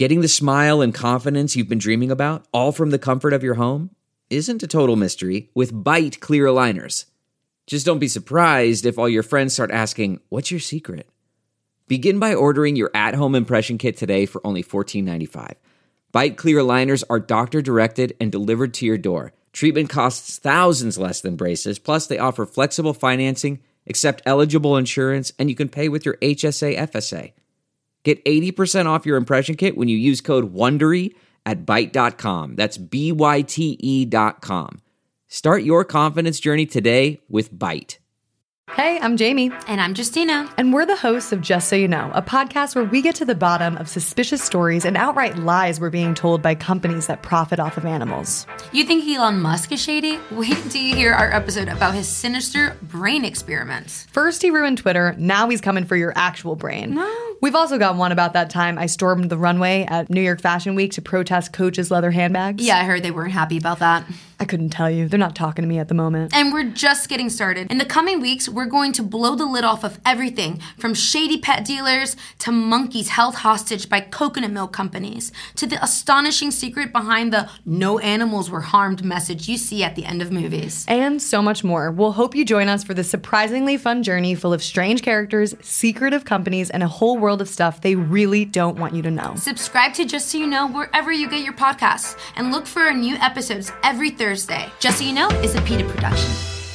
Getting the smile and confidence you've been dreaming about, all from the comfort of your home, isn't a total mystery with Byte clear aligners. Just don't be surprised if all your friends start asking, "What's your secret?" Begin by ordering your at-home impression kit today for only $14.95. Byte clear aligners are doctor-directed and delivered to your door. Treatment costs thousands less than braces, plus they offer flexible financing, accept eligible insurance, and you can pay with your HSA FSA. Get 80% off your impression kit when you use code WONDERY at Byte.com. That's BYTE.com. Start your confidence journey today with Byte. Hey, I'm Jamie. And I'm Justina. And we're the hosts of Just So You Know, a podcast where we get to the bottom of suspicious stories and outright lies we're being told by companies that profit off of animals. You think Elon Musk is shady? Wait till you hear our episode about his sinister brain experiments. First he ruined Twitter, now he's coming for your actual brain. No. We've also got one about that time I stormed the runway at New York Fashion Week to protest Coach's leather handbags. Yeah, I heard they weren't happy about that. I couldn't tell you. They're not talking to me at the moment. And we're just getting started. In the coming weeks, we're going to blow the lid off of everything from shady pet dealers to monkeys held hostage by coconut milk companies to the astonishing secret behind the "no animals were harmed" message you see at the end of movies. And so much more. We'll hope you join us for this surprisingly fun journey full of strange characters, secretive companies, and a whole world of stuff they really don't want you to know. Subscribe to Just So You Know wherever you get your podcasts and look for our new episodes every Thursday. Just So You Know is a PETA production.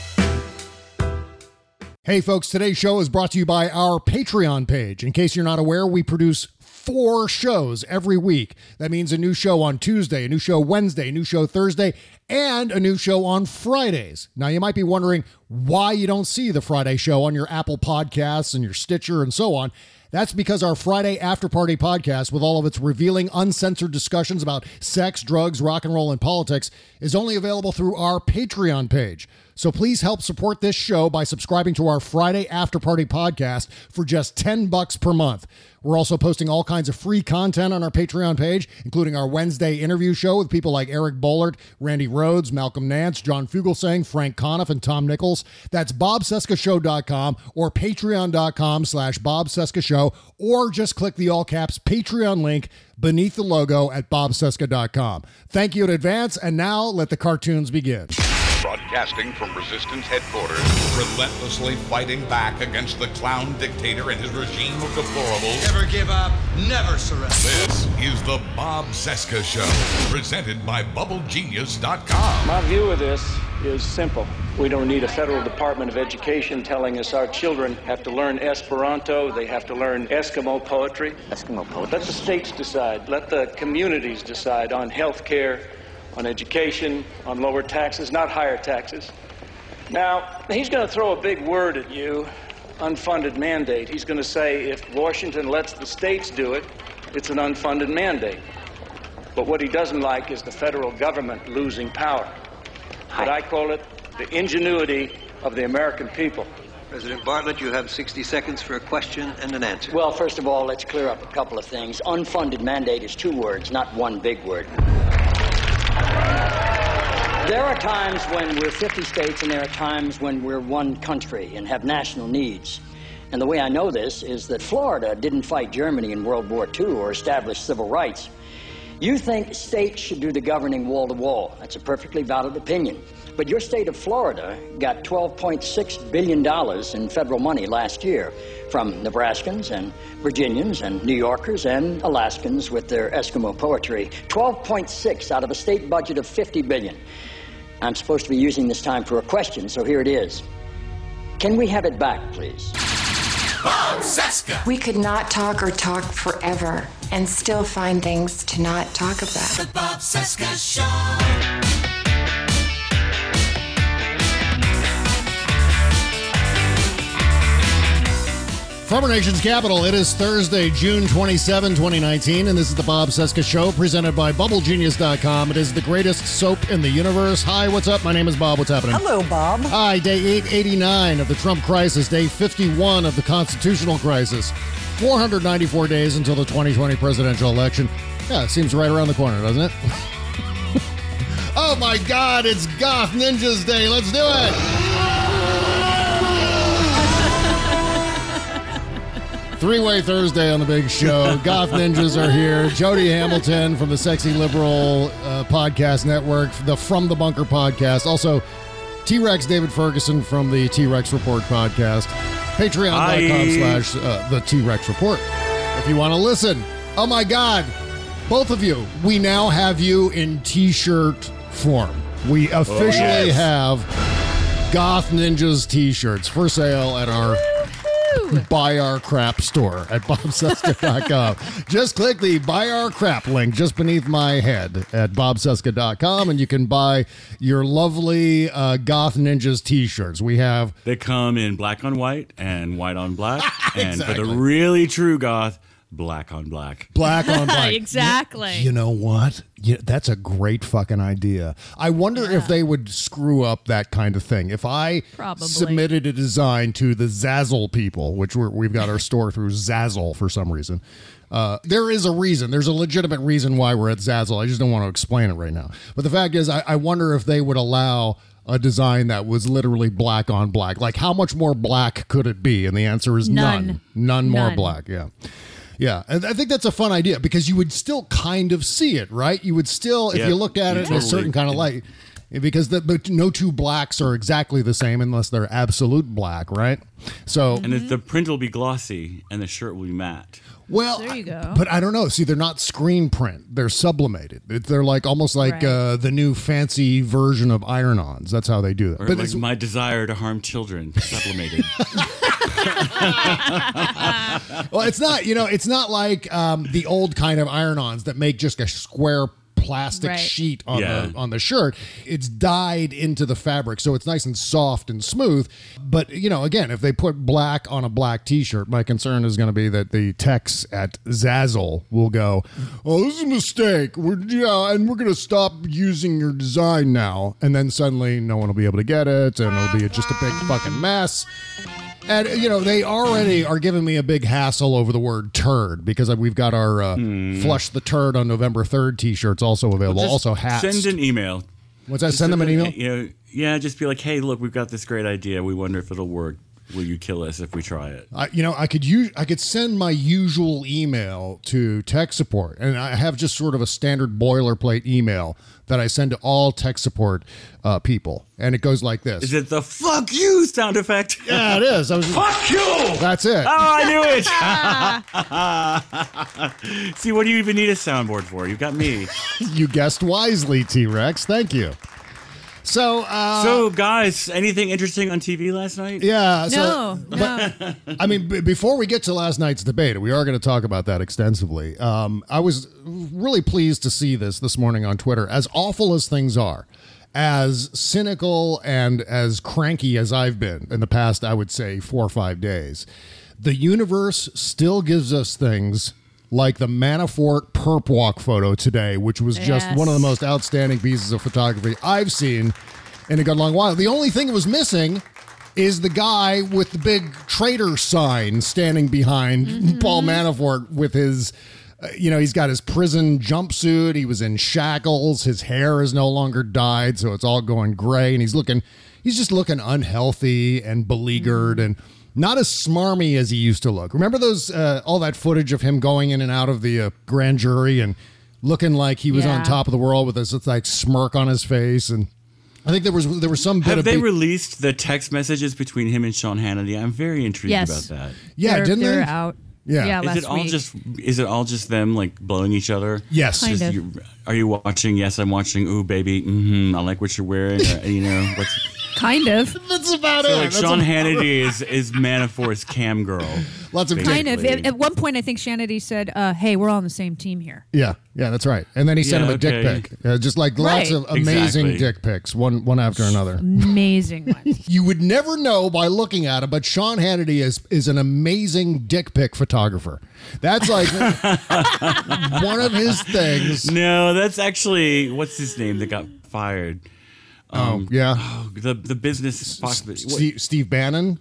Hey folks, today's show is brought to you by our Patreon page. In case you're not aware, we produce 4 shows every week. That means a new show on Tuesday, a new show Wednesday, a new show Thursday, and a new show on Fridays. Now, you might be wondering why you don't see the Friday show on your Apple Podcasts and your Stitcher and so on. That's because our Friday After Party podcast, with all of its revealing, uncensored discussions about sex, drugs, rock and roll, and politics, is only available through our Patreon page. So please help support this show by subscribing to our Friday After Party podcast for just $10 per month. We're also posting all kinds of free content on our Patreon page, including our Wednesday interview show with people like Eric Bollert, Randy Rhodes, Malcolm Nance, John Fugelsang, Frank Conniff, and Tom Nichols. That's BobCescashow.com or Patreon.com/BobCescashow, or just click the all caps Patreon link beneath the logo at BobCesca.com. Thank you in advance, and now let the cartoons begin. Broadcasting from Resistance Headquarters. Relentlessly fighting back against the clown dictator and his regime of deplorables. Never give up, never surrender. This is the Bob Cesca Show, presented by BubbleGenius.com. My view of this is simple. We don't need a federal Department of Education telling us our children have to learn Esperanto, they have to learn Eskimo poetry. Eskimo poetry? Let the states decide. Let the communities decide on health care, on education, on lower taxes, not higher taxes. Now, he's going to throw a big word at you, unfunded mandate. He's going to say if Washington lets the states do it, it's an unfunded mandate. But what he doesn't like is the federal government losing power. But I call it the ingenuity of the American people. President Bartlett, you have 60 seconds for a question and an answer. Well, first of all, let's clear up a couple of things. Unfunded mandate is 2 words, not one big word. There are times when we're 50 states and there are times when we're one country and have national needs. And the way I know this is that Florida didn't fight Germany in World War II or establish civil rights. You think states should do the governing wall to wall. That's a perfectly valid opinion. But your state of Florida got $12.6 billion in federal money last year from Nebraskans and Virginians and New Yorkers and Alaskans with their Eskimo poetry. 12.6 out of a state budget of $50 billion. I'm supposed to be using this time for a question, so here it is. Can we have it back, please? Bob Cesca. We could not talk or talk forever and still find things to not talk about. The Bob Cesca Show. From our nation's capital, it is Thursday, June 27, 2019, and this is the Bob Cesca Show, presented by BubbleGenius.com. It is the greatest soap in the universe. Hi, what's up? My name is Bob. What's happening? Hello, Bob. Hi, day 889 of the Trump crisis, day 51 of the constitutional crisis. 494 days until the 2020 presidential election. Yeah, it seems right around the corner, doesn't it? Oh my God, it's Goth Ninjas Day. Let's do it. Three-Way Thursday on the big show. Goth Ninjas are here. Jody Hamilton from the Sexy Liberal Podcast Network, the From the Bunker podcast. Also, T-Rex David Ferguson from the T-Rex Report podcast. Patreon.com/the T-Rex Report. If you want to listen. Oh my God. Both of you. We now have you in T-shirt form. We officially have Goth Ninjas T-shirts for sale at our Buy Our Crap store at bobcesca.com. Just click the Buy Our Crap link just beneath my head at bobcesca.com, and you can buy your lovely Goth Ninjas T-shirts. They come in black on white and white on black, and Exactly. for the really true goth, black on black. Black on black. Exactly. You know what? That's a great fucking idea. I wonder if they would screw up that kind of thing. If I submitted a design to the Zazzle people, which we've got our store through Zazzle for some reason. There is a reason. There's a legitimate reason why we're at Zazzle. I just don't want to explain it right now. But the fact is, I wonder if they would allow a design that was literally black on black. Like, how much more black could it be? And the answer is none. None more black, yeah. Yeah, and I think that's a fun idea because you would still kind of see it, right? You would still, if you look at it in a certain kind of light, because no two blacks are exactly the same unless they're absolute black, right? So, And the print will be glossy and the shirt will be matte. Well, there you go. But I don't know. See, they're not screen print. They're sublimated. They're like almost like the new fancy version of iron-ons. That's how they do it. Or But like my desire to harm children, sublimated. Well, it's not, it's not like the old kind of iron-ons that make just a square plastic sheet on the shirt. It's dyed into the fabric, so it's nice and soft and smooth. But, again, if they put black on a black T-shirt, my concern is going to be that the techs at Zazzle will go, "Oh, this is a mistake. And we're going to stop using your design now." And then suddenly no one will be able to get it, and it'll be just a big fucking mess. And, they already are giving me a big hassle over the word turd because we've got our Flush the Turd on November 3rd T-shirts also available. Well, also hats. Send an email. What's that? Send them an email? Just be like, hey, look, we've got this great idea. We wonder if it'll work. Will you kill us if we try it? I could send my usual email to tech support, and I have just sort of a standard boilerplate email that I send to all tech support people, and it goes like this. Is it the "fuck you" sound effect? Yeah, it is. Fuck you! That's it. Oh, I knew it! See, what do you even need a soundboard for? You've got me. You guessed wisely, T-Rex. Thank you. So, guys, anything interesting on TV last night? Yeah. No. I mean, before we get to last night's debate, we are going to talk about that extensively. I was really pleased to see this morning on Twitter. As awful as things are, as cynical and as cranky as I've been in the past, I would say 4 or 5 days, the universe still gives us things like the Manafort perp walk photo today, which was just one of the most outstanding pieces of photography I've seen in a good long while. The only thing that was missing is the guy with the big traitor sign standing behind Paul Manafort with his, he's got his prison jumpsuit. He was in shackles. His hair is no longer dyed, so it's all going gray. And he's just looking unhealthy and beleaguered and not as smarmy as he used to look. Remember those all that footage of him going in and out of the grand jury and looking like he was on top of the world with this like smirk on his face? And I think there was some bit Have of they released the text messages between him and Sean Hannity? I'm very intrigued about that. Yeah, didn't they? They're out. Yeah. last week. Is it all just them like blowing each other? Yes. Kind of. Are you watching? Yes, I'm watching. Ooh, baby. I like what you're wearing. What's Kind of. That's about so it. like That's Sean about Hannity is Manafort's cam girl. Lots of Kind of. basically. At one point, I think Hannity said, hey, we're all on the same team here. Yeah, that's right. And then he sent him a dick pic. Just like lots of amazing dick pics, one after another. Amazing ones. You would never know by looking at him, but Sean Hannity is an amazing dick pic photographer. That's like one of his things. No, that's actually, what's his name that got fired? The business. Steve Bannon?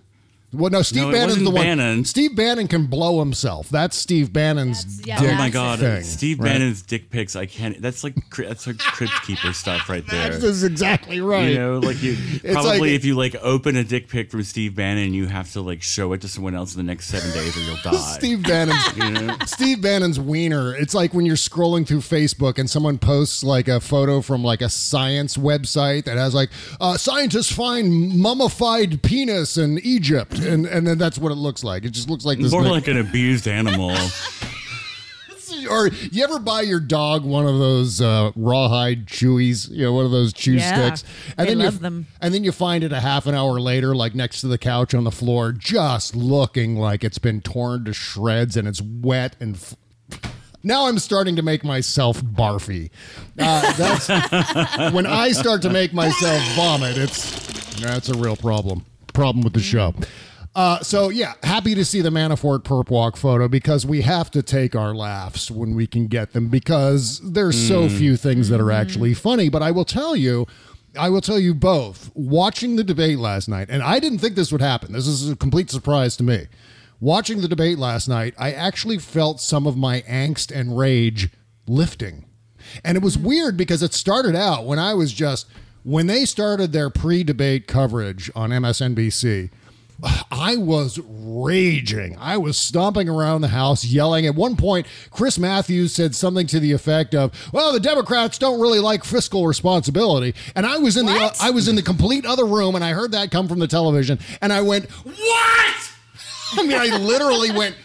Well, no, Steve No, it Bannon's wasn't the one. Bannon. Steve Bannon can blow himself. That's Steve Bannon's dick Oh my God, thing, Steve right? Bannon's dick pics. I can't. That's like crypt keeper stuff right there. That's exactly right. You know, like you It's probably like- if you like open a dick pic from Steve Bannon, you have to like show it to someone else in the next 7 days or you'll die. Steve Bannon's You know? Steve Bannon's wiener. It's like when you're scrolling through Facebook and someone posts like a photo from like a science website that has like scientists find mummified penis in Egypt, and then that's what it looks like. It just looks like this. More thing. like an abused animal. Or you ever buy your dog one of those rawhide chewies, one of those chew sticks, and they then love them. And then you find it a half an hour later, like next to the couch on the floor, just looking like it's been torn to shreds and it's wet and. Now I'm starting to make myself barfy. That's when I start to make myself vomit. That's a real problem. Problem with the show. So yeah, happy to see the Manafort perp walk photo because we have to take our laughs when we can get them because there's so few things that are actually funny. But I will tell you both, watching the debate last night, and I didn't think this would happen. This is a complete surprise to me. Watching the debate last night, I actually felt some of my angst and rage lifting. And it was weird because it started out when they started their pre-debate coverage on MSNBC, I was raging. I was stomping around the house yelling. At one point, Chris Matthews said something to the effect of, well, the Democrats don't really like fiscal responsibility. And I was in the complete other room and I heard that come from the television and I went, what? I mean, I literally went,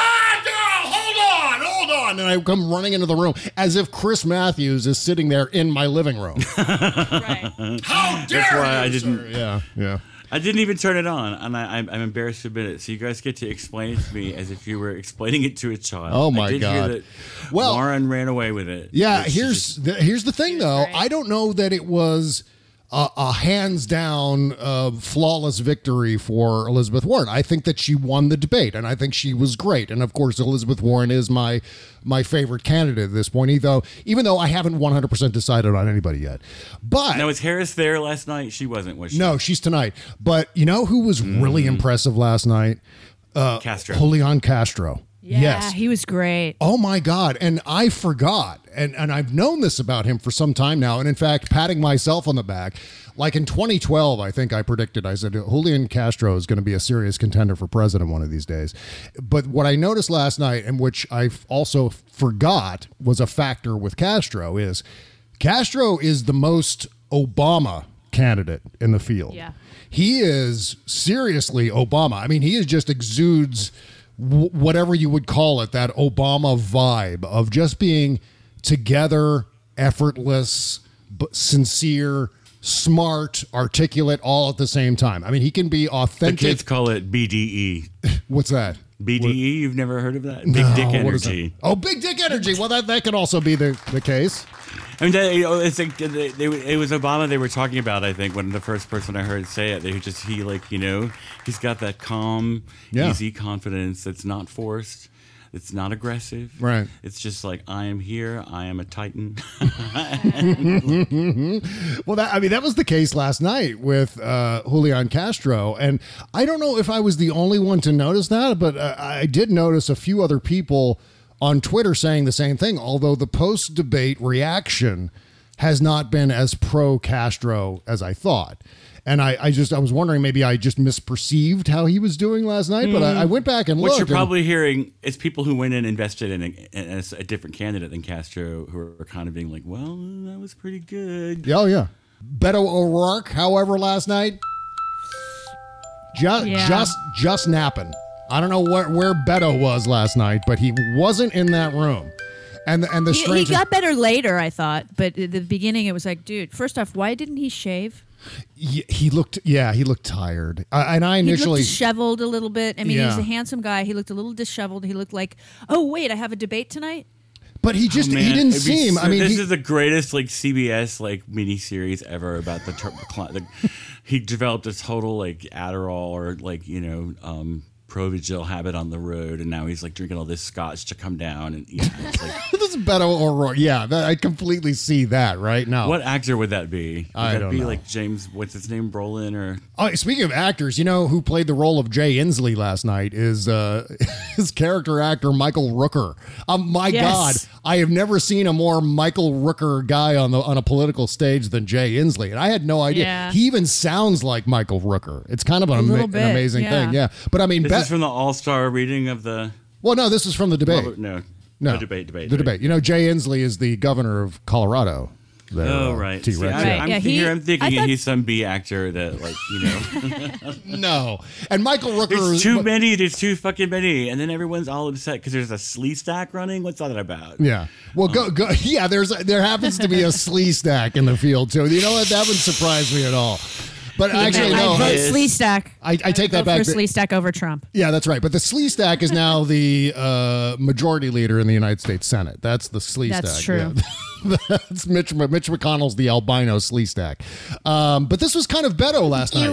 hold on. And I come running into the room as if Chris Matthews is sitting there in my living room. Right. How dare That's why you, I didn't. sir? Yeah. I didn't even turn it on, and I'm embarrassed to admit it. So you guys get to explain it to me as if you were explaining it to a child. Oh, my I did God. Hear that Warren ran away with it. Yeah, which here's the thing, though. great. I don't know that it was a hands-down flawless victory for Elizabeth Warren. I think that she won the debate, and I think she was great. And, of course, Elizabeth Warren is my favorite candidate at this point, even though I haven't 100% decided on anybody yet. But Now, was Harris there last night? She wasn't, was she? no, she's tonight. But you know who was really impressive last night? Castro. Julian Castro. Yeah, Yes. he was great. Oh my God. And I forgot. And I've known this about him for some time now. And in fact, patting myself on the back, like in 2012, I think I said, Julian Castro is going to be a serious contender for president one of these days. But what I noticed last night, and which I also forgot was a factor with Castro, is Castro is the most Obama candidate in the field. Yeah. He is seriously Obama. I mean, he just exudes whatever you would call it, that Obama vibe of just being together, effortless, but sincere, smart, articulate, all at the same time. I mean, he can be The authentic. kids call it BDE. What's that? BDE? You've never heard of that? No, Big Dick what is Energy. that? Oh, big dick energy. Well, that could also be the case. I mean, it's like it was Obama they were talking about. I think when the first person I heard say it, he's got that calm, easy confidence that's not forced, it's not aggressive. Right. It's just like I am here. I am a titan. Well, that was the case last night with Julian Castro, and I don't know if I was the only one to notice that, but I did notice a few other people on Twitter saying the same thing, although the post-debate reaction has not been as pro-Castro as I thought. And I was wondering, maybe I just misperceived how he was doing last night, but I went back and looked. What you're probably hearing is people who went and invested in a different candidate than Castro who are kind of being like, well, that was pretty good. Oh, yeah. Beto O'Rourke, however, last night, just napping. I don't know where Beto was last night, but he wasn't in that room. And the strange He got better later, I thought, but at the beginning it was like, dude, first off, why didn't he shave? He looked tired. And I initially He looked disheveled a little bit. I mean, Yeah. he's a handsome guy. He looked a little disheveled. He looked like, oh wait, I have a debate tonight. But he just he didn't seem. I mean, this is the greatest CBS miniseries ever about the he developed a total Adderall or Provigil habit on the road, and now he's like drinking all this scotch to come down. And it's like, this is Beto O'Rourke. Yeah, I completely see that right now. What actor would that be? Would I that don't be know. like James, what's his name, Brolin? Or Speaking of actors, you know who played the role of Jay Inslee last night is his character actor Michael Rooker. My Yes. God, I have never seen a more Michael Rooker guy on a political stage than Jay Inslee, and I had no idea. Yeah. He even sounds like Michael Rooker. It's kind of an little bit, amazing yeah. thing. Yeah, but I mean, this is from the All-Star reading of the. well, no, this is from the debate. No, No, debate. The debate. You know, Jay Inslee is the governor of Colorado. There, Oh, right. See, T-Rex. I'm Yeah, thinking I thought- he's some B actor that, like, you know. No, and Michael Rooker. There's too many. There's too fucking many, and then everyone's all upset because there's a slee stack running. What's all that about? Yeah. Well, go. Yeah, there happens to be a slee stack in the field too. You know what? That wouldn't surprise me at all. But actually, no. I vote Slee Stack. I take that vote back. for Slee Stack over Trump. Yeah, that's right. But the Slee Stack is now the majority leader in the United States Senate. That's the Slee Stack. That's true. Yeah. That's Mitch McConnell's the albino Slee Stack. But this was kind of Beto last night.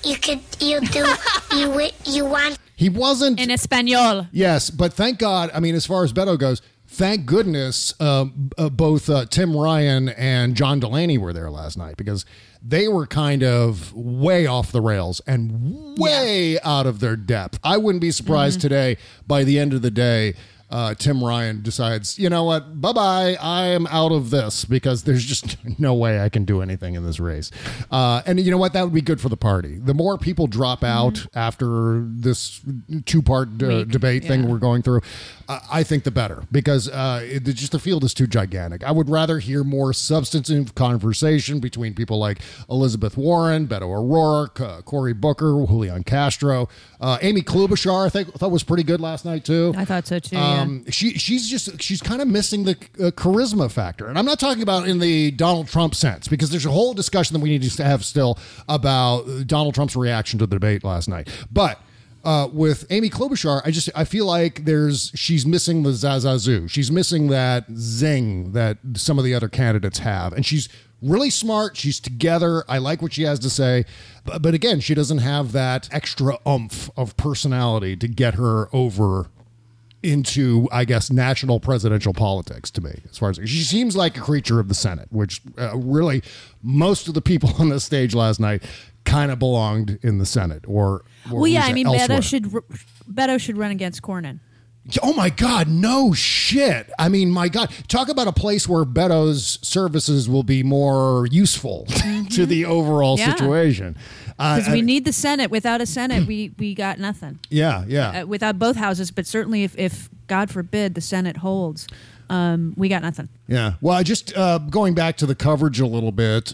You want. He wasn't In Espanol. Yes, but thank God. I mean, as far as Beto goes, thank goodness both Tim Ryan and John Delaney were there last night because they were kind of way off the rails and way out of their depth. I wouldn't be surprised today by the end of the day. Tim Ryan decides, you know what, bye-bye, I am out of this because there's just no way I can do anything in this race. And you know what, that would be good for the party. The more people drop out after this two-part debate thing we're going through, I think the better because just the field is too gigantic. I would rather hear more substantive conversation between people like Elizabeth Warren, Beto O'Rourke, Cory Booker, Julian Castro, Amy Klobuchar, I thought was pretty good last night too. I thought so too. Yeah. She's kind of missing the charisma factor, and I'm not talking about in the Donald Trump sense because there's a whole discussion that we need to have still about Donald Trump's reaction to the debate last night. But with Amy Klobuchar, I feel like she's missing the zazazoo. She's missing that zing that some of the other candidates have, and she's really smart. She's together. I like what she has to say. But again, she doesn't have that extra oomph of personality to get her over into, I guess, national presidential politics to me. As far as she seems like a creature of the Senate, which really most of the people on the stage last night kind of belonged in the Senate or Well, yeah, I mean, elsewhere. Beto should run against Cornyn. Oh my God, no shit. I mean, my God, talk about a place where Beto's services will be more useful to the overall situation. Because we need the Senate. Without a Senate, we got nothing. Yeah. Without both houses, but certainly if God forbid the Senate holds, we got nothing. Yeah. Well, I just going back to the coverage a little bit,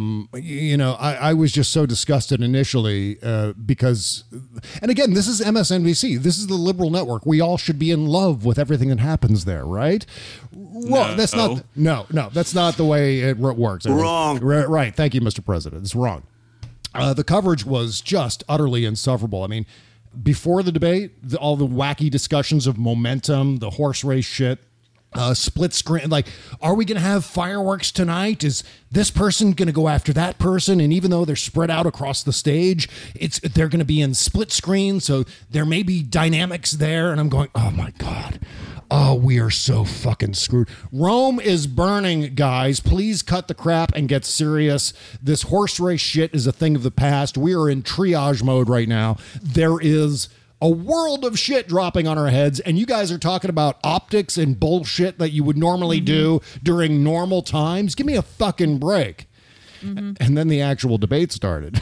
I was just so disgusted initially because, and again, this is MSNBC. This is the liberal network. We all should be in love with everything that happens there, right? Well, that's not. No, that's not the way it works. Wrong. Right. Thank you, Mr. President. It's wrong. The coverage was just utterly insufferable. I mean, before the debate, all the wacky discussions of momentum, the horse race shit, split screen. Like, are we going to have fireworks tonight? Is this person going to go after that person? And even though they're spread out across the stage, they're going to be in split screen. So there may be dynamics there. And I'm going, oh my God. Oh, we are so fucking screwed. Rome is burning, guys. Please cut the crap and get serious. This horse race shit is a thing of the past. We are in triage mode right now. There is a world of shit dropping on our heads, and you guys are talking about optics and bullshit that you would normally do during normal times. Give me a fucking break. And then the actual debate started.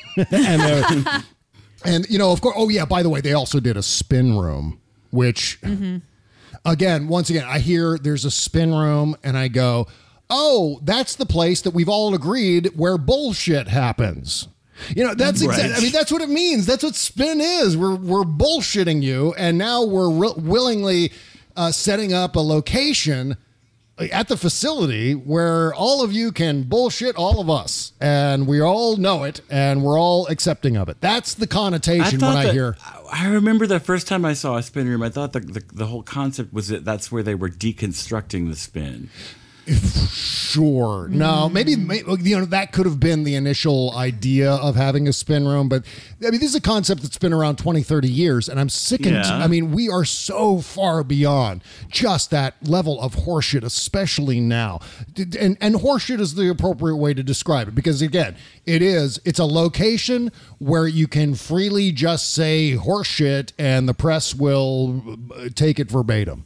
and of course, oh yeah, by the way, they also did a spin room, which... Once again, I hear there's a spin room and I go, oh, that's the place that we've all agreed where bullshit happens. That's right. I mean, that's what it means. That's what spin is. We're bullshitting you. And now we're willingly setting up a location at the facility where all of you can bullshit all of us. And we all know it and we're all accepting of it. That's the connotation when I hear. I remember the first time I saw a spin room, I thought the whole concept was that that's where they were deconstructing the spin. Sure. No, maybe that could have been the initial idea of having a spin room, but I mean, this is a concept that's been around 20, 30 years, and I'm sickened. Yeah. I mean, we are so far beyond just that level of horseshit, especially now. And horseshit is the appropriate way to describe it, because again, it's a location where you can freely just say horseshit and the press will take it verbatim.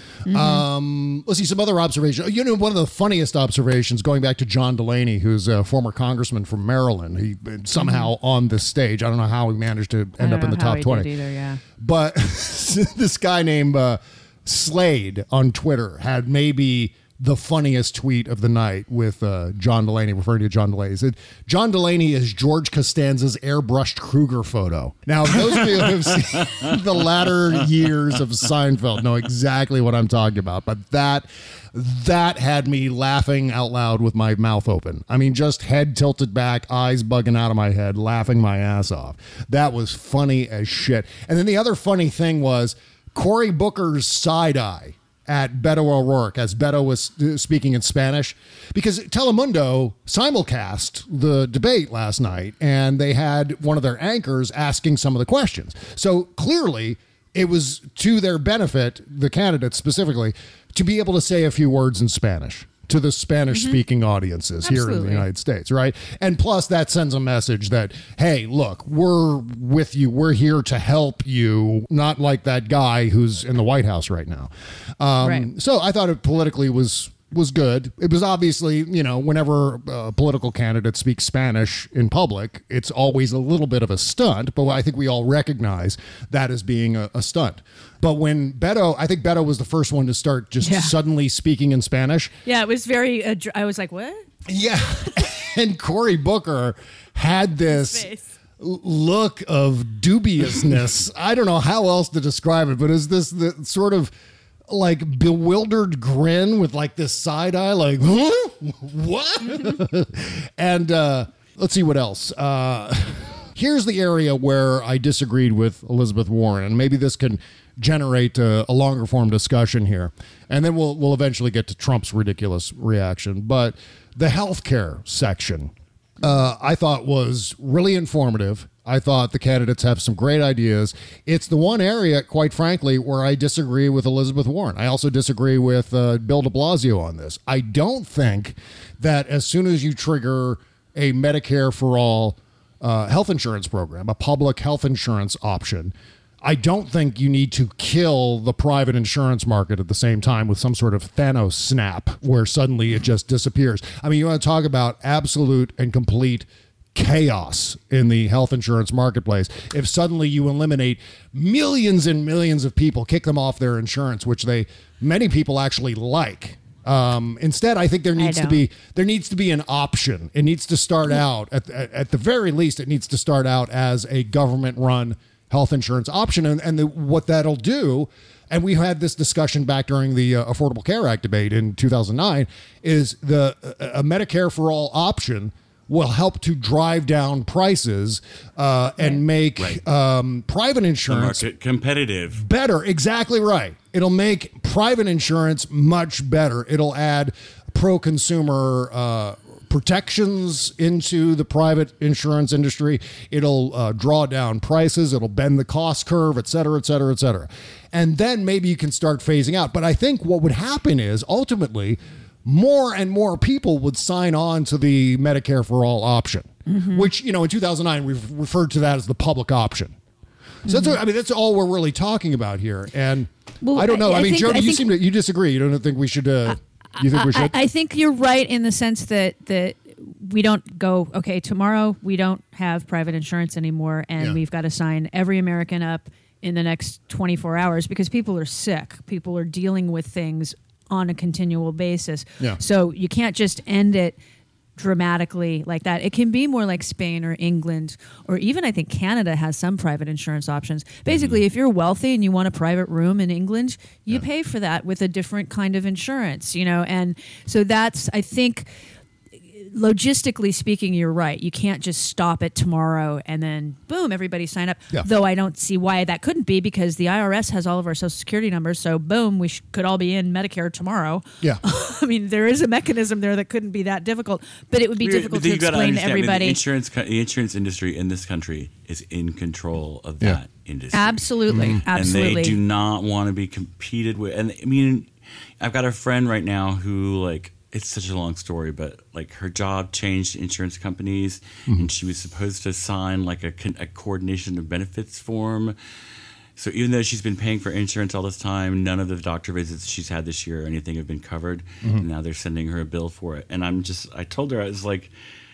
Let's see some other observations. One of the funniest observations, going back to John Delaney, who's a former congressman from Maryland. He somehow on this stage, I don't know how he managed to end up in the top 20. Either, yeah. But this guy named Slade on Twitter had maybe the funniest tweet of the night with John Delaney, referring to John Delaney. He said, John Delaney is George Costanza's airbrushed Kruger photo. Now, those of you who have seen the latter years of Seinfeld know exactly what I'm talking about. But that had me laughing out loud with my mouth open. I mean, just head tilted back, eyes bugging out of my head, laughing my ass off. That was funny as shit. And then the other funny thing was Cory Booker's side eye at Beto O'Rourke as Beto was speaking in Spanish, because Telemundo simulcast the debate last night and they had one of their anchors asking some of the questions. So clearly it was to their benefit, the candidates specifically, to be able to say a few words in Spanish to the Spanish-speaking audiences here in the United States, right? And plus, that sends a message that, hey, look, we're with you. We're here to help you, not like that guy who's in the White House right now. Right. So I thought it politically was good. It was obviously, whenever a political candidate speaks Spanish in public, it's always a little bit of a stunt, but I think we all recognize that as being a stunt. But when I think Beto was the first one to start just suddenly speaking in Spanish. Yeah, it was very, I was like, what? Yeah. And Cory Booker had this look of dubiousness. I don't know how else to describe it, but is this the sort of like bewildered grin with like this side eye, like, huh? What? And let's see what else. Here's the area where I disagreed with Elizabeth Warren, and maybe this can generate a longer form discussion here, and then we'll eventually get to Trump's ridiculous reaction. But the healthcare section, I thought was really informative. I thought the candidates have some great ideas. It's the one area, quite frankly, where I disagree with Elizabeth Warren. I also disagree with Bill de Blasio on this. I don't think that as soon as you trigger a Medicare for all health insurance program, a public health insurance option, I don't think you need to kill the private insurance market at the same time with some sort of Thanos snap where suddenly it just disappears. I mean, you want to talk about absolute and complete chaos in the health insurance marketplace if suddenly you eliminate millions and millions of people, kick them off their insurance, which many people actually like. Instead, I think there needs to be an option. It needs to start out at the very least. It needs to start out as a government-run health insurance option, and what that'll do. And we had this discussion back during the Affordable Care Act debate in 2009. Is a Medicare for all option will help to drive down prices and make private insurance the market competitive. Better. Exactly right. It'll make private insurance much better. It'll add pro-consumer protections into the private insurance industry. It'll draw down prices. It'll bend the cost curve, et cetera, et cetera, et cetera. And then maybe you can start phasing out. But I think what would happen is ultimately more and more people would sign on to the Medicare for all option, which, in 2009, we've referred to that as the public option. So that's all we're really talking about here. And I don't know. I mean, Jody, you disagree. You don't think we should, you think we should? I think you're right in the sense that we don't go, okay, tomorrow we don't have private insurance anymore and we've got to sign every American up in the next 24 hours because people are sick. People are dealing with things on a continual basis. Yeah. So you can't just end it dramatically like that. It can be more like Spain or England, or even I think Canada has some private insurance options. Basically, if you're wealthy and you want a private room in England, you pay for that with a different kind of insurance, and so that's, I think, logistically speaking, you're right. You can't just stop it tomorrow and then boom, everybody sign up. Yeah. Though I don't see why that couldn't be, because the IRS has all of our Social Security numbers. So boom, we could all be in Medicare tomorrow. Yeah. I mean, there is a mechanism there that couldn't be that difficult, but it would be difficult to explain to everybody. The insurance industry in this country is in control of that industry. Absolutely. Absolutely. And they do not want to be competed with. And I mean, I've got a friend right now who, like, it's such a long story, but like her job changed insurance companies, and she was supposed to sign like a coordination of benefits form. So even though she's been paying for insurance all this time, none of the doctor visits she's had this year or anything have been covered. And now they're sending her a bill for it. And I told her, I was like,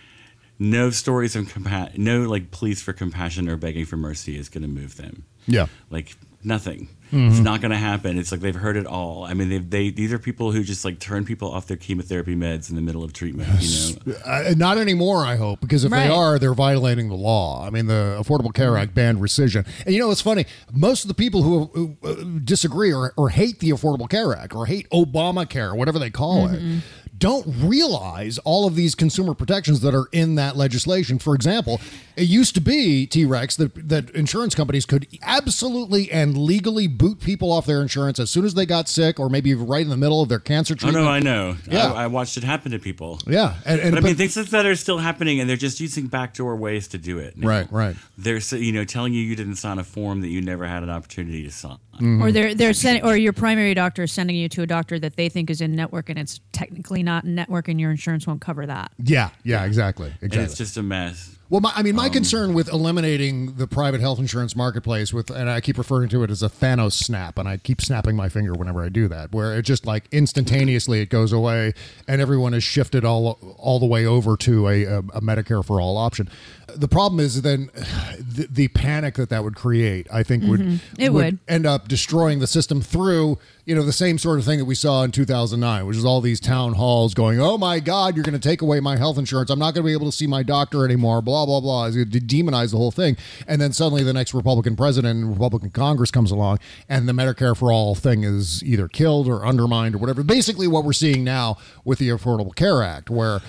no stories of no like pleas for compassion or begging for mercy is going to move them. Yeah. Like nothing. It's not going to happen. It's like they've heard it all. I mean, these are people who just like turn people off their chemotherapy meds in the middle of treatment. You know, not anymore. I hope, because if they are, they're violating the law. I mean, the Affordable Care Act banned rescission. And you know, it's funny. Most of the people who disagree or hate the Affordable Care Act or hate Obamacare, whatever they call it, don't realize all of these consumer protections that are in that legislation. For example, it used to be, T-Rex, that insurance companies could absolutely and legally boot people off their insurance as soon as they got sick, or maybe right in the middle of their cancer treatment. Oh, no, I know. Yeah. I watched it happen to people. Yeah. But I mean, things that are still happening, and they're just using backdoor ways to do it now. Right. They're telling you didn't sign a form that you never had an opportunity to sign. Or they're sending, or your primary doctor is sending you to a doctor that they think is in network, and it's technically not in network, and your insurance won't cover that. Yeah, exactly. And it's just a mess. Well, my concern with eliminating the private health insurance marketplace and I keep referring to it as a Thanos snap, and I keep snapping my finger whenever I do that, where it just like instantaneously it goes away and everyone is shifted all the way over to a Medicare for all option. The problem is then the panic that would create, I think, would end up destroying the system through, the same sort of thing that we saw in 2009, which is all these town halls going, oh my God, you're going to take away my health insurance. I'm not going to be able to see my doctor anymore, blah, blah, blah. It's going to demonize the whole thing. And then suddenly the next Republican president and Republican Congress comes along, and the Medicare for all thing is either killed or undermined or whatever. Basically what we're seeing now with the Affordable Care Act, where,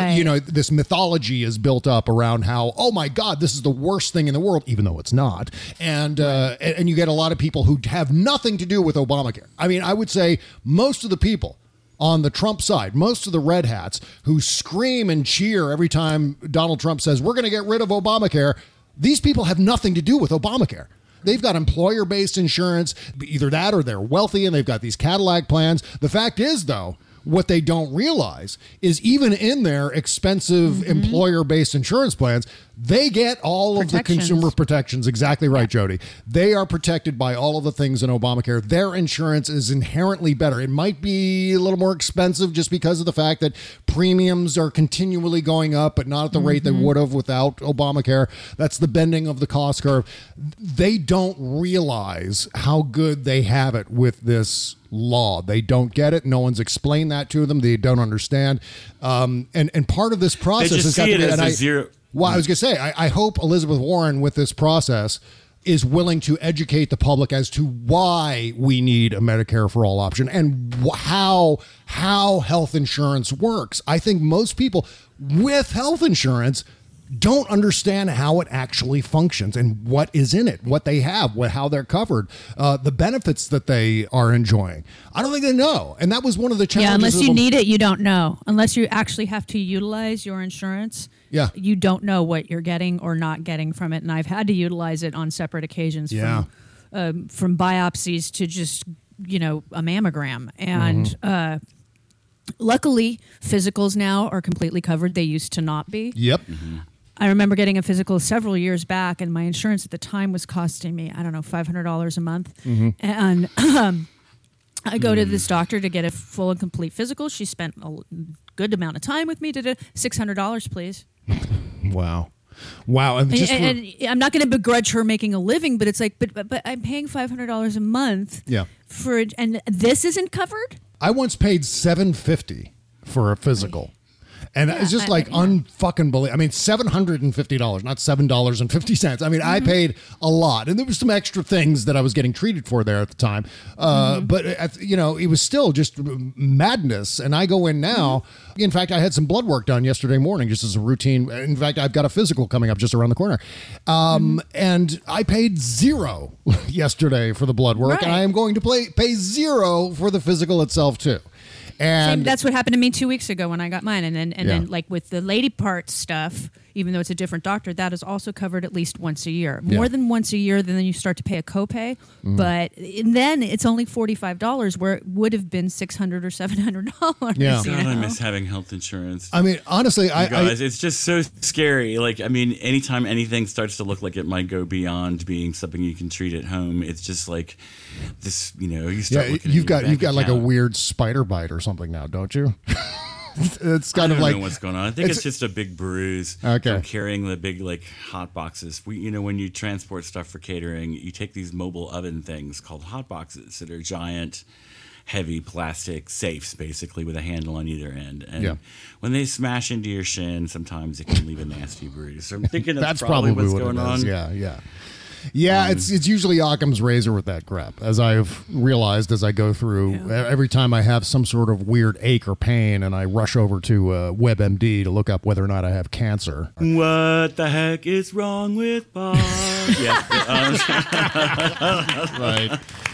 this mythology is built up around how, oh my God, this is the worst thing in the world, even though it's not. And you get a lot of people who have nothing to do with Obamacare. I mean, I would say most of the people on the Trump side, most of the red hats who scream and cheer every time Donald Trump says, we're going to get rid of Obamacare, these people have nothing to do with Obamacare. They've got employer-based insurance, either that or they're wealthy and they've got these Cadillac plans. The fact is, though, what they don't realize is even in their expensive employer-based insurance plans, they get all of the consumer protections. Exactly right, Jody. They are protected by all of the things in Obamacare. Their insurance is inherently better. It might be a little more expensive just because of the fact that premiums are continually going up, but not at the rate they would have without Obamacare. That's the bending of the cost curve. They don't realize how good they have it with this law. They don't get it. No one's explained that to them. They don't understand. And part of this process has got to be zero. Well, I was going to say, I hope Elizabeth Warren with this process is willing to educate the public as to why we need a Medicare for all option and how health insurance works. I think most people with health insurance don't understand how it actually functions and what is in it, what they have, how they're covered, the benefits that they are enjoying. I don't think they know. And that was one of the challenges. Yeah, unless you need it, you don't know. Unless you actually have to utilize your insurance, you don't know what you're getting or not getting from it. And I've had to utilize it on separate occasions from biopsies to just, a mammogram. And luckily, physicals now are completely covered. They used to not be. Yep. I remember getting a physical several years back, and my insurance at the time was costing me, $500 a month. And I go to this doctor to get a full and complete physical. She spent a good amount of time with me to do $600, please. Wow. And I'm not going to begrudge her making a living, but it's like, but I'm paying $500 a month and this isn't covered? I once paid $750 for a physical. And it's just like unfucking believable. I mean, $750, not $7.50. I mean, I paid a lot. And there was some extra things that I was getting treated for there at the time. But, it was still just madness. And I go in now. In fact, I had some blood work done yesterday morning just as a routine. In fact, I've got a physical coming up just around the corner. And I paid $0 yesterday for the blood work. Right. And I am going to pay $0 for the physical itself, too. And that's what happened to me 2 weeks ago when I got mine. And then like with the lady part stuff, even though it's a different doctor, that is also covered at least once a year. More than once a year, then you start to pay a copay. But then it's only $45 where it would have been $600 or $700. Yeah. God, I miss having health insurance. I mean, honestly, guys, it's just so scary. Like, I mean, anytime anything starts to look like it might go beyond being something you can treat at home, it's just like this, you start looking you've got account. like a weird spider bite or something now, don't you? It's kind of like, I don't know what's going on. I think it's just a big bruise from carrying the big like hot boxes. When you transport stuff for catering, you take these mobile oven things called hot boxes that are giant, heavy plastic safes, basically with a handle on either end. And when they smash into your shin, sometimes it can leave a nasty bruise. So I'm thinking that's probably what's going on. Yeah, it's usually Occam's razor with that crap, as I've realized as I go through. Every time I have some sort of weird ache or pain and I rush over to WebMD to look up whether or not I have cancer. What the heck is wrong with Bob? Right.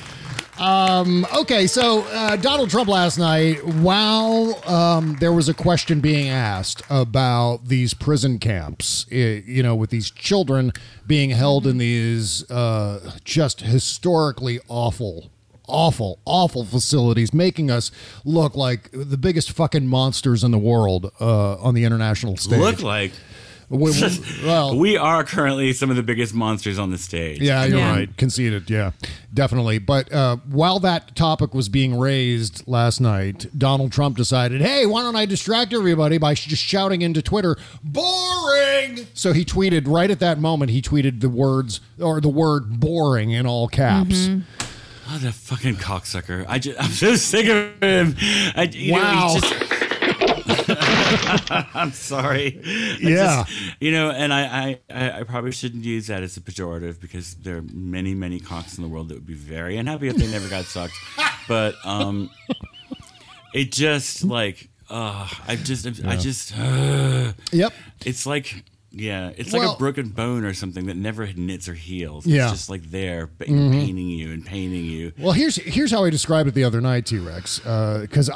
Okay, so Donald Trump last night, while there was a question being asked about these prison camps, with these children being held in these just historically awful facilities, making us look like the biggest fucking monsters in the world on the international stage. Look like... we are currently some of the biggest monsters on the stage. Yeah, you're right. Conceded, yeah, definitely. But while that topic was being raised last night, Donald Trump decided, hey, why don't I distract everybody by just shouting into Twitter, boring! So he tweeted, right at that moment, the word boring in all caps. Oh, that fucking cocksucker. I'm so sick of him. Wow. I'm sorry. And I probably shouldn't use that as a pejorative because there are many, many cocks in the world that would be very unhappy if they never got sucked. But it just like, Yep. It's like... Yeah, it's like a broken bone or something that never knits or heals. Yeah. It's just like there, painting you. Well, here's how I described it the other night, T-Rex, because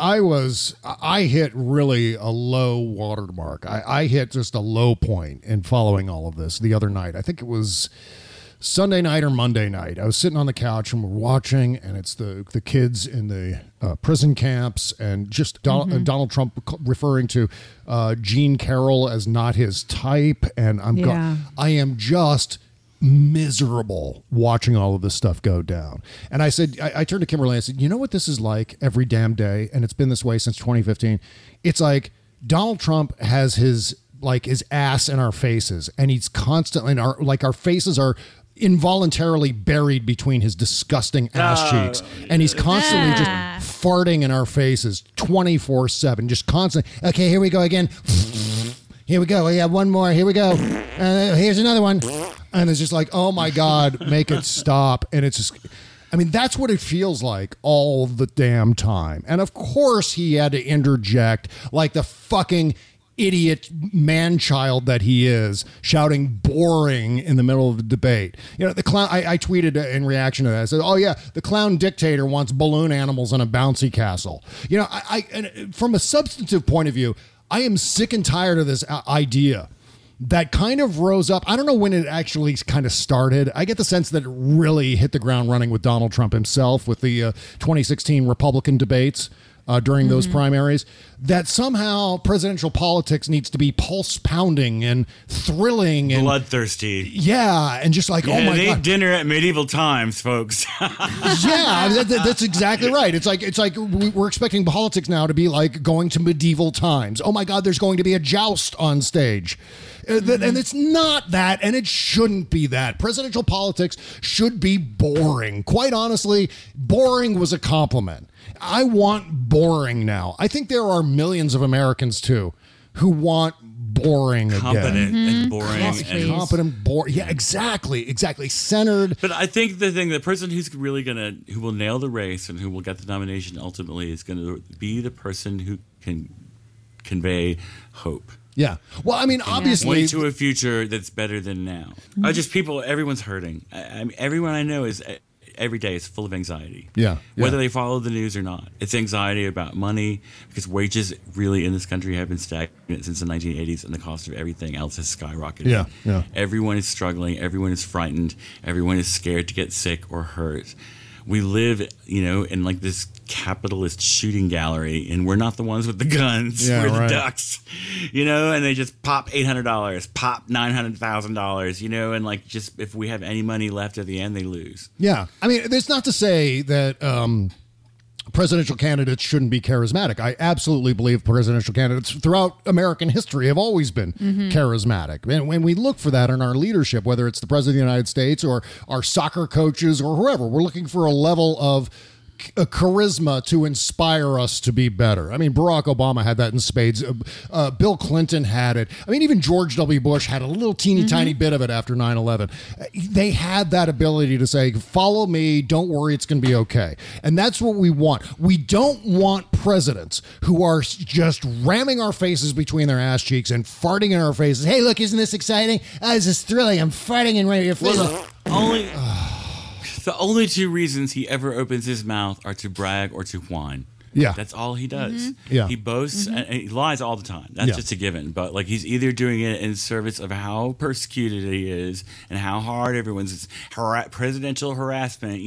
I hit really a low watermark. I hit just a low point in following all of this the other night. I think it was Sunday night or Monday night. I was sitting on the couch and we're watching, and it's the kids in the prison camps, and just Donald Trump referring to Jean Carroll as not his type, and I am just miserable watching all of this stuff go down. And I said, I turned to Kimberly and I said, you know what this is like every damn day, and it's been this way since 2015. It's like Donald Trump has his ass in our faces, and he's constantly our faces are involuntarily buried between his disgusting ass cheeks, and he's constantly just farting in our faces 24/7, just constantly. Okay, here we go again. Here we go. We have one more. Here we go. Here's another one. And it's just like, oh my God, make it stop. And it's just, I mean, that's what it feels like all the damn time. And of course he had to interject like the fucking idiot man-child that he is, shouting boring in the middle of the debate. The clown, I tweeted in reaction to that, I said, oh yeah, the clown dictator wants balloon animals in a bouncy castle. And from a substantive point of view, I am sick and tired of this idea that kind of rose up. I don't know when it actually kind of started. I get the sense that it really hit the ground running with Donald Trump himself with the 2016 Republican debates. During those primaries, that somehow presidential politics needs to be pulse pounding and thrilling and bloodthirsty. Yeah, and just like, oh my God, dinner at medieval times, folks. Yeah, that's exactly right. It's like we're expecting politics now to be like going to medieval times. Oh my God, there's going to be a joust on stage. And it's not that, and it shouldn't be that. Presidential politics should be boring. Quite honestly, boring was a compliment. I want boring now. I think there are millions of Americans, too, who want boring competent again. and boring and competent, boring. Yeah, exactly. Centered. But I think the person who will nail the race and who will get the nomination ultimately is gonna be the person who can convey hope. Yeah. Well, I mean, obviously, point to a future that's better than now. Everyone's hurting. I mean, everyone I know is every day is full of anxiety. Yeah. Whether they follow the news or not. It's anxiety about money because wages really in this country have been stagnant since the 1980s and the cost of everything else has skyrocketed. Yeah. Everyone is struggling. Everyone is frightened. Everyone is scared to get sick or hurt. We live, in like this capitalist shooting gallery, and we're not the ones with the guns. We're the ducks, and they just pop $800, pop $900,000, and like just if we have any money left at the end, they lose. Yeah. I mean, it's not to say that presidential candidates shouldn't be charismatic. I absolutely believe presidential candidates throughout American history have always been charismatic. And when we look for that in our leadership, whether it's the president of the United States or our soccer coaches or whoever, we're looking for a level of charisma to inspire us to be better. I mean, Barack Obama had that in spades. Bill Clinton had it. I mean, even George W. Bush had a little teeny tiny bit of it after 9/11. They had that ability to say, follow me, don't worry, it's going to be okay. And that's what we want. We don't want presidents who are just ramming our faces between their ass cheeks and farting in our faces. Hey, look, isn't this exciting? This is thrilling. I'm farting in your face. The only two reasons he ever opens his mouth are to brag or to whine. Yeah. That's all he does. Yeah. He boasts and he lies all the time. That's just a given. But like he's either doing it in service of how persecuted he is and how hard everyone's presidential harassment,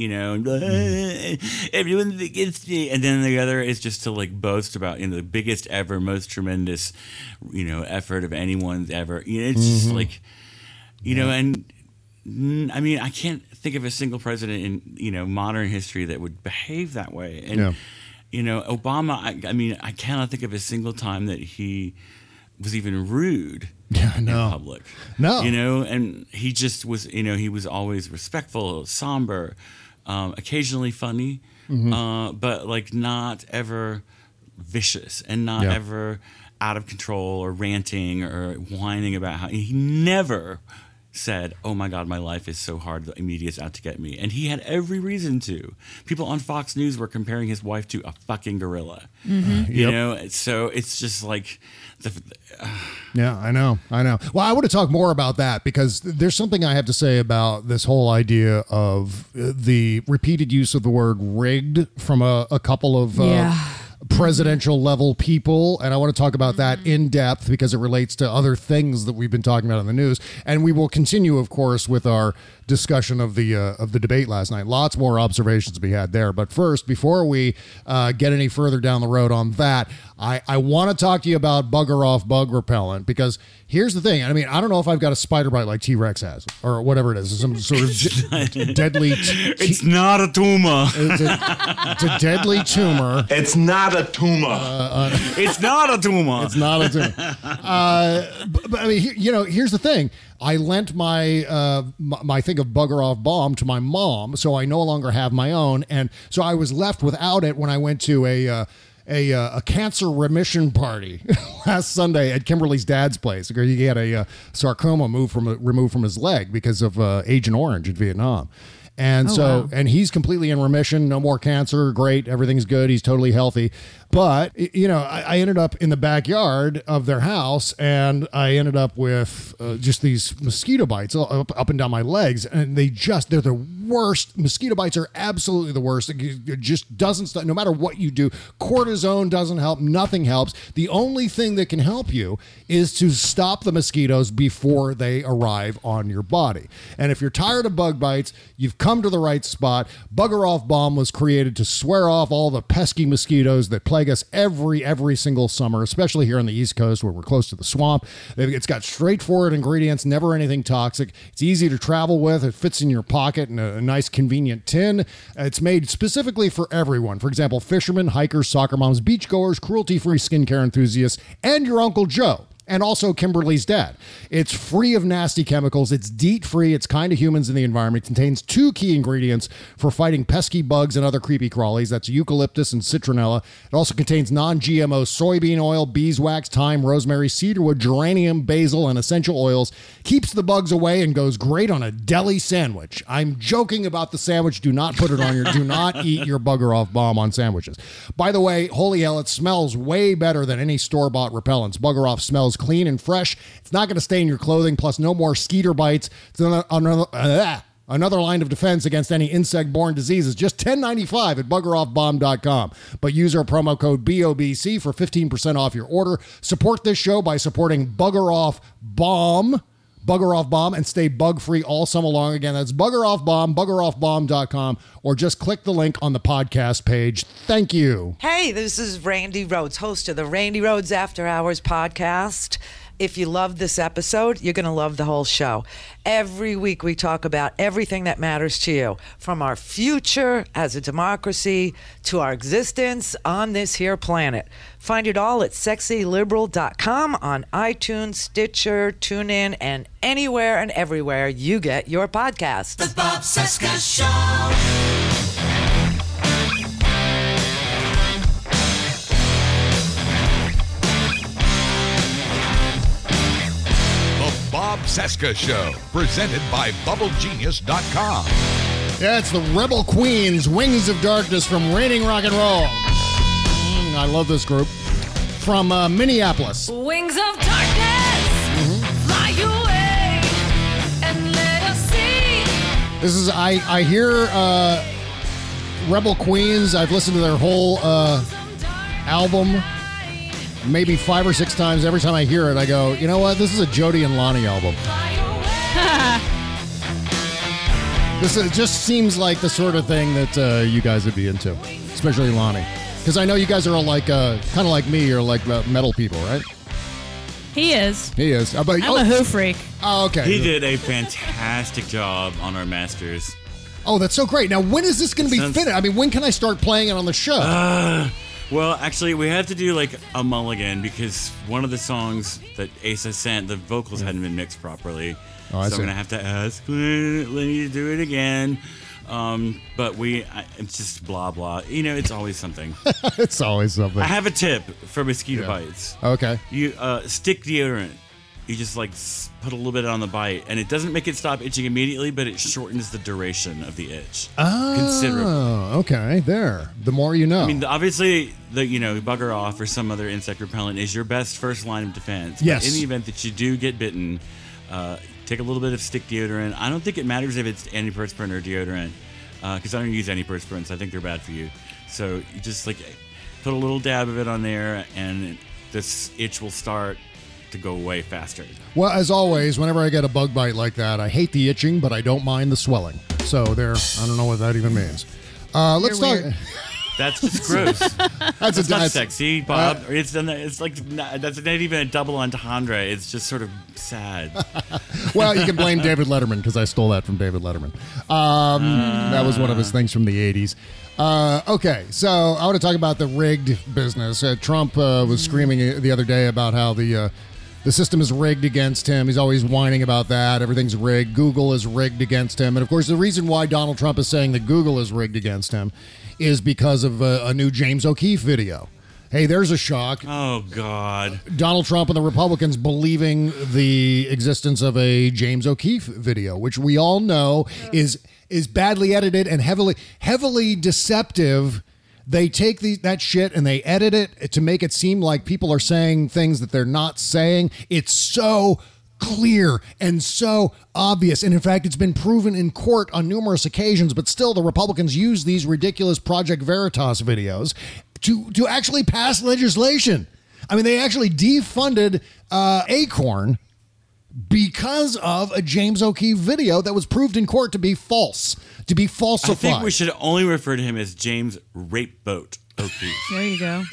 everyone's against me. And then the other is just to like boast about, the biggest ever, most tremendous, effort of anyone's ever. It's just like, and I mean, I can't think of a single president in modern history that would behave that way. And Obama, I cannot think of a single time that he was even rude in public. No. And he just was, he was always respectful, somber, occasionally funny, but like not ever vicious and not ever out of control or ranting or whining about how he never said, oh my God, my life is so hard, the media's out to get me. And he had every reason to. People on Fox News were comparing his wife to a fucking gorilla. So it's just like... Yeah, I know. Well, I want to talk more about that because there's something I have to say about this whole idea of the repeated use of the word rigged from a couple of... presidential level people, and I want to talk about that in depth because it relates to other things that we've been talking about in the news, and we will continue, of course, with our discussion of the debate last night. Lots more observations to be had there, but first, before we get any further down the road on that, I want to talk to you about Bugger Off Bug Repellent because here's the thing. I mean, I don't know if I've got a spider bite like T-Rex has or whatever it is. Some sort of deadly... It's not a tumor. It's a deadly tumor. It's not a tumor. It's not a tumor. It's not a tumor. But I mean, here's the thing. I lent my my thing of Bugger Off Balm to my mom, so I no longer have my own, and so I was left without it when I went to a cancer remission party last Sunday at Kimberly's dad's place. He had a sarcoma removed from his leg because of Agent Orange in Vietnam. And and he's completely in remission, no more cancer, great, everything's good, he's totally healthy. But, I ended up in the backyard of their house, and I ended up with just these mosquito bites up and down my legs, and they're the worst. Mosquito bites are absolutely the worst. It just doesn't stop. No matter what you do, cortisone doesn't help, nothing helps. The only thing that can help you is to stop the mosquitoes before they arrive on your body. And if you're tired of bug bites, you've come to the right spot. Bugger Off Balm was created to swear off all the pesky mosquitoes that plague us every single summer, especially here on the East Coast where we're close to the swamp. It's got straightforward ingredients, never anything toxic. It's easy to travel with. It fits in your pocket in a nice, convenient tin. It's made specifically for everyone. For example, fishermen, hikers, soccer moms, beachgoers, cruelty-free skincare enthusiasts, and your Uncle Joe. And also Kimberly's dad. It's free of nasty chemicals. It's DEET-free. It's kind to humans in the environment. It contains 2 key ingredients for fighting pesky bugs and other creepy crawlies. That's eucalyptus and citronella. It also contains non-GMO soybean oil, beeswax, thyme, rosemary, cedarwood, geranium, basil, and essential oils. Keeps the bugs away and goes great on a deli sandwich. I'm joking about the sandwich. Do not put it on your... Do not eat your Bugger Off Bomb on sandwiches. By the way, holy hell, it smells way better than any store-bought repellents. Bugger Off smells clean and fresh. It's not going to stain your clothing, plus no more skeeter bites. It's another line of defense against any insect-borne diseases. Just $10.95 at buggeroffbomb.com. But use our promo code BOBC for 15% off your order. Support this show by supporting Bugger Off Bomb, and stay bug-free all summer long. Again, that's Bugger Off Bomb, buggeroffbomb.com, or just click the link on the podcast page. Thank you. Hey, this is Randy Rhodes, host of the Randy Rhodes After Hours podcast. If you love this episode, you're going to love the whole show. Every week we talk about everything that matters to you, from our future as a democracy to our existence on this here planet. Find it all at sexyliberal.com, on iTunes, Stitcher, TuneIn, and anywhere and everywhere you get your podcast. The Bob Cesca Show. Bob Cesca Show, presented by BubbleGenius.com. Yeah, it's the Rebel Queens, Wings of Darkness from Raining Rock and Roll. I love this group. From Minneapolis. Wings of darkness, fly away and let us see. This is, I hear Rebel Queens. I've listened to their whole album maybe 5 or 6 times. Every time I hear it, I go, you know what? This is a Jody and Lonnie album. It just seems like the sort of thing that you guys would be into, especially Lonnie. Because I know you guys are all like, kind of like me, you're like metal people, right? He is. He is. I'm a Who freak. Oh, okay. He did a fantastic job on our masters. Oh, that's so great. Now, when is this going to be finished? I mean, when can I start playing it on the show? Well, actually, we have to do like a mulligan because one of the songs that Asa sent, the vocals hadn't been mixed properly. Oh, so I'm going to have to ask Lenny to do it again. But it's just blah, blah. You know, it's always something. It's always something. I have a tip for mosquito bites. Okay. You stick deodorant. You just like put a little bit on the bite, and it doesn't make it stop itching immediately, but it shortens the duration of the itch considerably. Oh, okay. There. The more you know. I mean, obviously, Bugger Off or some other insect repellent is your best first line of defense. Yes. But in the event that you do get bitten, take a little bit of stick deodorant. I don't think it matters if it's antiperspirant or deodorant, because I don't use antiperspirants. I think they're bad for you. So you just like put a little dab of it on there, and this itch will start to go away faster. Well, as always, whenever I get a bug bite like that, I hate the itching, but I don't mind the swelling. So there, I don't know what that even means. Let's talk. That's just gross. That's not sexy, Bob. It's like that's not even a double entendre. It's just sort of sad. Well, you can blame David Letterman because I stole that from David Letterman. That was one of his things from the 80s. Okay, so I want to talk about the rigged business. Trump was screaming the other day about how the system is rigged against him. He's always whining about that. Everything's rigged. Google is rigged against him. And, of course, the reason why Donald Trump is saying that Google is rigged against him is because of a new James O'Keefe video. Hey, there's a shock. Oh, God. Donald Trump and the Republicans believing the existence of a James O'Keefe video, which we all know is badly edited and heavily deceptive. They take that shit and they edit it to make it seem like people are saying things that they're not saying. It's so clear and so obvious. And in fact, it's been proven in court on numerous occasions, but still the Republicans use these ridiculous Project Veritas videos to actually pass legislation. I mean, they actually defunded Acorn because of a James O'Keefe video that was proved in court to be false, to be falsified. I think we should only refer to him as James Rape Boat O'Keefe. There you go.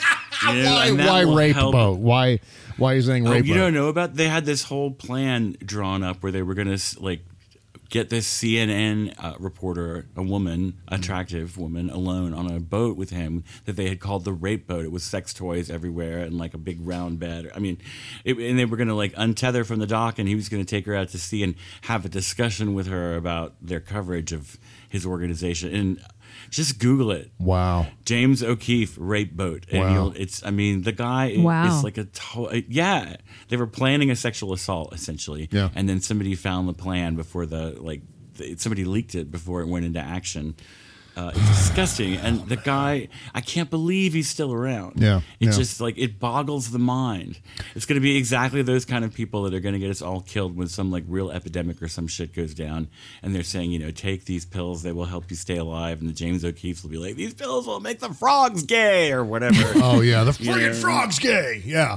Why rape boat? Why are you saying rape boat? You don't know about? They had this whole plan drawn up where they were going to like get this CNN reporter, a woman, attractive woman, alone on a boat with him that they had called the rape boat. It was sex toys everywhere and like a big round bed. I mean, and they were going to like untether from the dock, and he was going to take her out to sea and have a discussion with her about their coverage of his organization. And just Google it. Wow. James O'Keefe rape boat. And Wow. the guy is like they were planning a sexual assault essentially. Yeah. And then somebody found the plan before somebody leaked it before it went into action. It's disgusting. And the guy, I can't believe he's still around. Yeah. It's just like, it boggles the mind. It's going to be exactly those kind of people that are going to get us all killed when some like real epidemic or some shit goes down. And they're saying, take these pills, they will help you stay alive. And the James O'Keefe's will be like, these pills will make the frogs gay or whatever. Oh, yeah. The friggin' frog's gay. Yeah.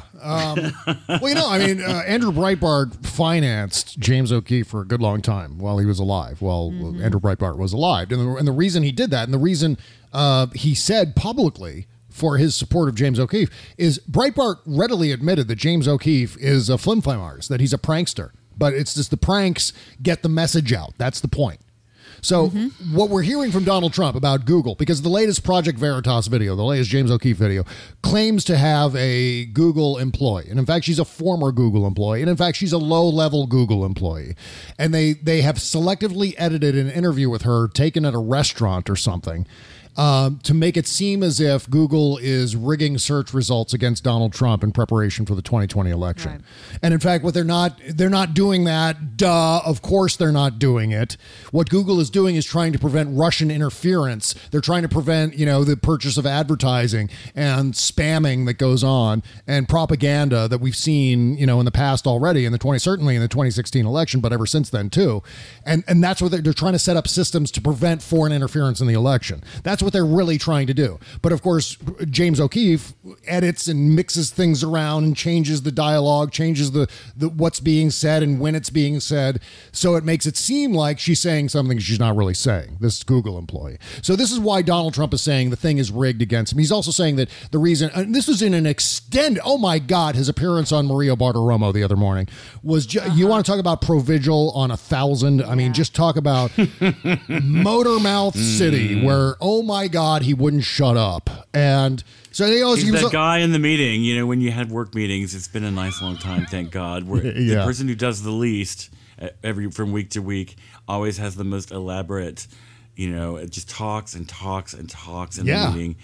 Andrew Breitbart financed James O'Keefe for a good long time while he was alive. Andrew Breitbart was alive. And the reason he did that, and the reason he said publicly for his support of James O'Keefe, is Breitbart readily admitted that James O'Keefe is a flim-flam artist, that he's a prankster. But it's just the pranks get the message out. That's the point. So what we're hearing from Donald Trump about Google, because the latest Project Veritas video, the latest James O'Keefe video, claims to have a Google employee. And in fact, she's a former Google employee. And in fact, she's a low-level Google employee. And they have selectively edited an interview with her taken at a restaurant or something to make it seem as if Google is rigging search results against Donald Trump in preparation for the 2020 election. Right. And in fact, they're not doing that. Duh. Of course they're not doing it. What Google is doing is trying to prevent Russian interference. They're trying to prevent, the purchase of advertising and spamming that goes on and propaganda that we've seen, in the past already certainly in the 2016 election, but ever since then too. And that's what they're trying to set up systems to prevent foreign interference in the election. That's what they're really trying to do. But of course, James O'Keefe edits and mixes things around and changes the dialogue, changes the what's being said and when it's being said. So it makes it seem like she's saying something she's not really saying, this Google employee. So this is why Donald Trump is saying the thing is rigged against him. He's also saying that the reason, and this was in an extended, oh my God, his appearance on Maria Bartiromo the other morning was, you want to talk about Provigil on 1,000? I mean, just talk about Motor Mouth City, where, oh my God, he wouldn't shut up. And so he was that guy in the meeting, when you had work meetings, it's been a nice long time, thank God. Where the person who does the least from week to week always has the most elaborate, it just talks and talks and talks in the meeting.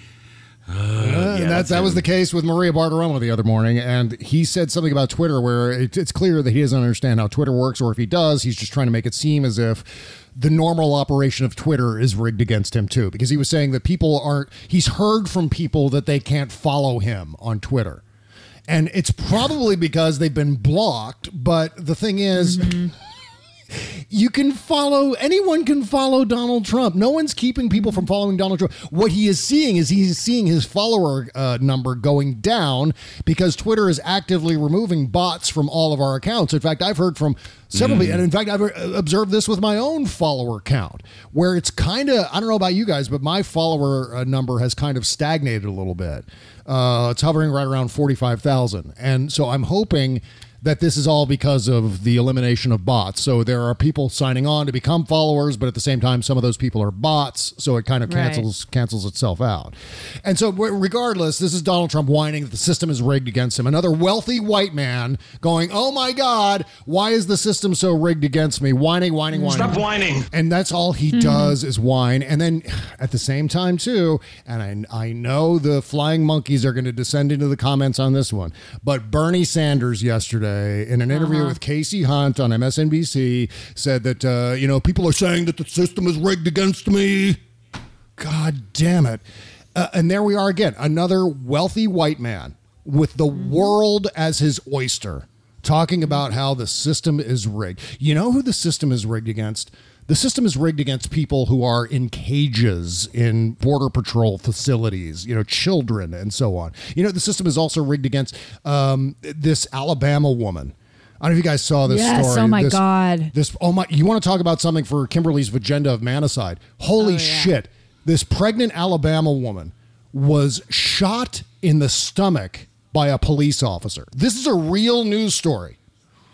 That was the case with Maria Bartiromo the other morning, and he said something about Twitter where it's clear that he doesn't understand how Twitter works, or if he does, he's just trying to make it seem as if the normal operation of Twitter is rigged against him too, because he was saying that he's heard from people that they can't follow him on Twitter. And it's probably because they've been blocked, but the thing is, anyone can follow Donald Trump. No one's keeping people from following Donald Trump. What he is seeing is his follower number going down because Twitter is actively removing bots from all of our accounts. In fact, I've heard from several people, and in fact, I've observed this with my own follower count, where it's kind of, I don't know about you guys, but my follower number has kind of stagnated a little bit. It's hovering right around 45,000. And so I'm hoping that this is all because of the elimination of bots. So there are people signing on to become followers, but at the same time, some of those people are bots. So it kind of cancels itself out. And so regardless, this is Donald Trump whining that the system is rigged against him. Another wealthy white man going, oh my God, why is the system so rigged against me? Whining. Stop whining. And that's all he does is whine. And then at the same time too, and I know the flying monkeys are going to descend into the comments on this one, but Bernie Sanders yesterday, in an interview with Casey Hunt on MSNBC, said that, people are saying that the system is rigged against me. God damn it. And there we are again, another wealthy white man with the world as his oyster, talking about how the system is rigged. You know who the system is rigged against? The system is rigged against people who are in cages in Border Patrol facilities, children and so on. The system is also rigged against this Alabama woman. I don't know if you guys saw this story. Oh my God. You want to talk about something for Kimberly's agenda of manicide? Holy shit. This pregnant Alabama woman was shot in the stomach by a police officer. This is a real news story.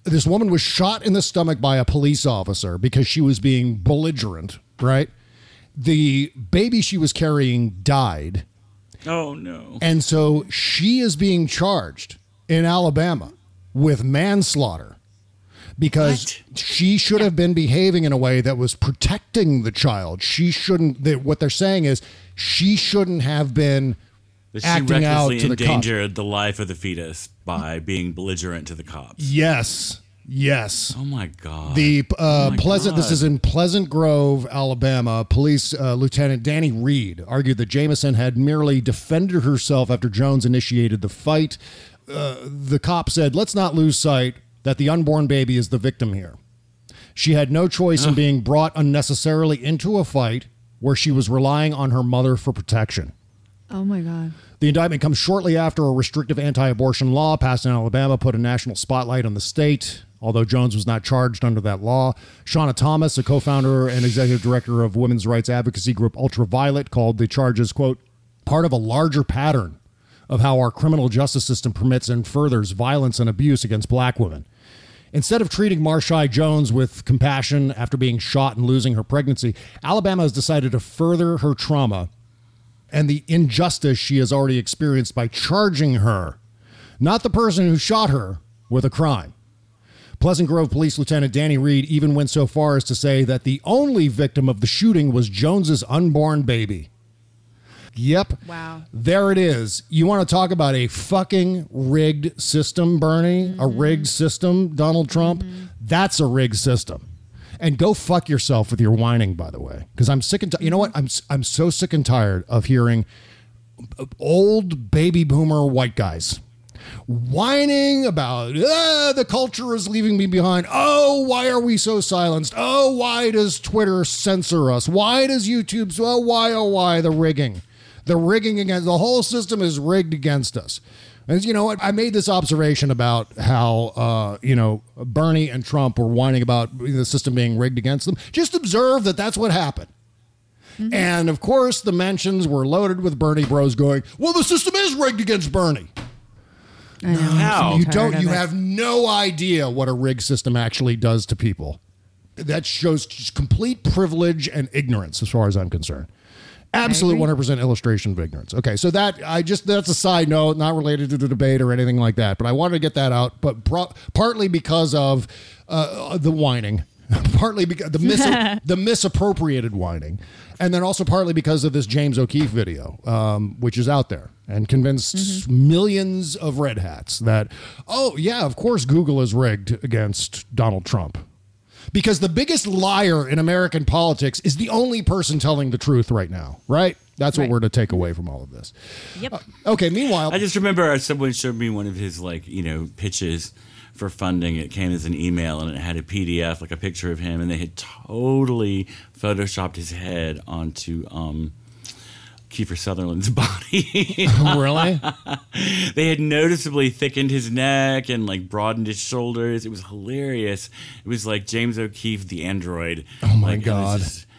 This woman was shot in the stomach by a police officer because she was being belligerent, right? The baby she was carrying died. Oh, no. And so she is being charged in Alabama with manslaughter because she should have been behaving in a way that was protecting the child. She shouldn't, what they're saying is she shouldn't have been acting out to the cops. She recklessly endangered the life of the fetus by being belligerent to the cops. Yes. Oh my God. This is in Pleasant Grove, Alabama. Police Lieutenant Danny Reed argued that Jamison had merely defended herself after Jones initiated the fight. The cop said, "Let's not lose sight that the unborn baby is the victim here. She had no choice in being brought unnecessarily into a fight where she was relying on her mother for protection." Oh my God. The indictment comes shortly after a restrictive anti-abortion law passed in Alabama put a national spotlight on the state. Although Jones was not charged under that law, Shauna Thomas, a co-founder and executive director of women's rights advocacy group Ultraviolet, called the charges, quote, part of a larger pattern of how our criminal justice system permits and furthers violence and abuse against black women. Instead of treating Marshae Jones with compassion after being shot and losing her pregnancy, Alabama has decided to further her trauma and the injustice she has already experienced by charging her, not the person who shot her, with a crime. Pleasant Grove Police Lieutenant Danny Reed even went so far as to say that the only victim of the shooting was Jones's unborn baby. Yep. Wow. There it is. You want to talk about a fucking rigged system, Bernie? A rigged system, Donald Trump? That's a rigged system. And go fuck yourself with your whining, by the way. Because I'm sick and you know what? I'm so sick and tired of hearing old baby boomer white guys whining about the culture is leaving me behind. Oh, why are we so silenced? Oh, why does Twitter censor us? Why does YouTube? Why the rigging? The rigging against the whole system is rigged against us. And you know what? I made this observation about how Bernie and Trump were whining about the system being rigged against them. Just observe that that's what happened. Mm-hmm. And of course, the mentions were loaded with Bernie bros going, "Well, the system is rigged against Bernie." How? You have no idea what a rigged system actually does to people. That shows just complete privilege and ignorance, as far as I'm concerned. Absolute 100% illustration of ignorance. Okay, so that's a side note, not related to the debate or anything like that. But I wanted to get that out, but partly because of the whining, partly because the misappropriated whining, and then also partly because of this James O'Keefe video, which is out there and convinced millions of red hats that, oh yeah, of course Google is rigged against Donald Trump. Because the biggest liar in American politics is the only person telling the truth right now, right? That's what we're to take away from all of this. Yep. Okay, meanwhile... I just remember someone showed me one of his, pitches for funding. It came as an email, and it had a PDF, like a picture of him, and they had totally photoshopped his head onto... Kiefer Sutherland's body. Really? They had noticeably thickened his neck and broadened his shoulders. It was hilarious. It was like James O'Keefe, the android. Oh my God.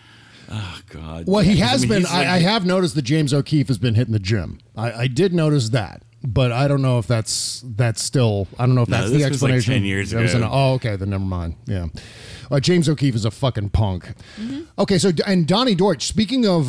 Oh God. Well, he has been. I have noticed that James O'Keefe has been hitting the gym. I did notice that. But I don't know if that's still. I don't know if that's the explanation. Was 10 years ago. Okay, then never mind. Yeah, James O'Keefe is a fucking punk. Mm-hmm. Okay, so and Donnie Deutsch. Speaking of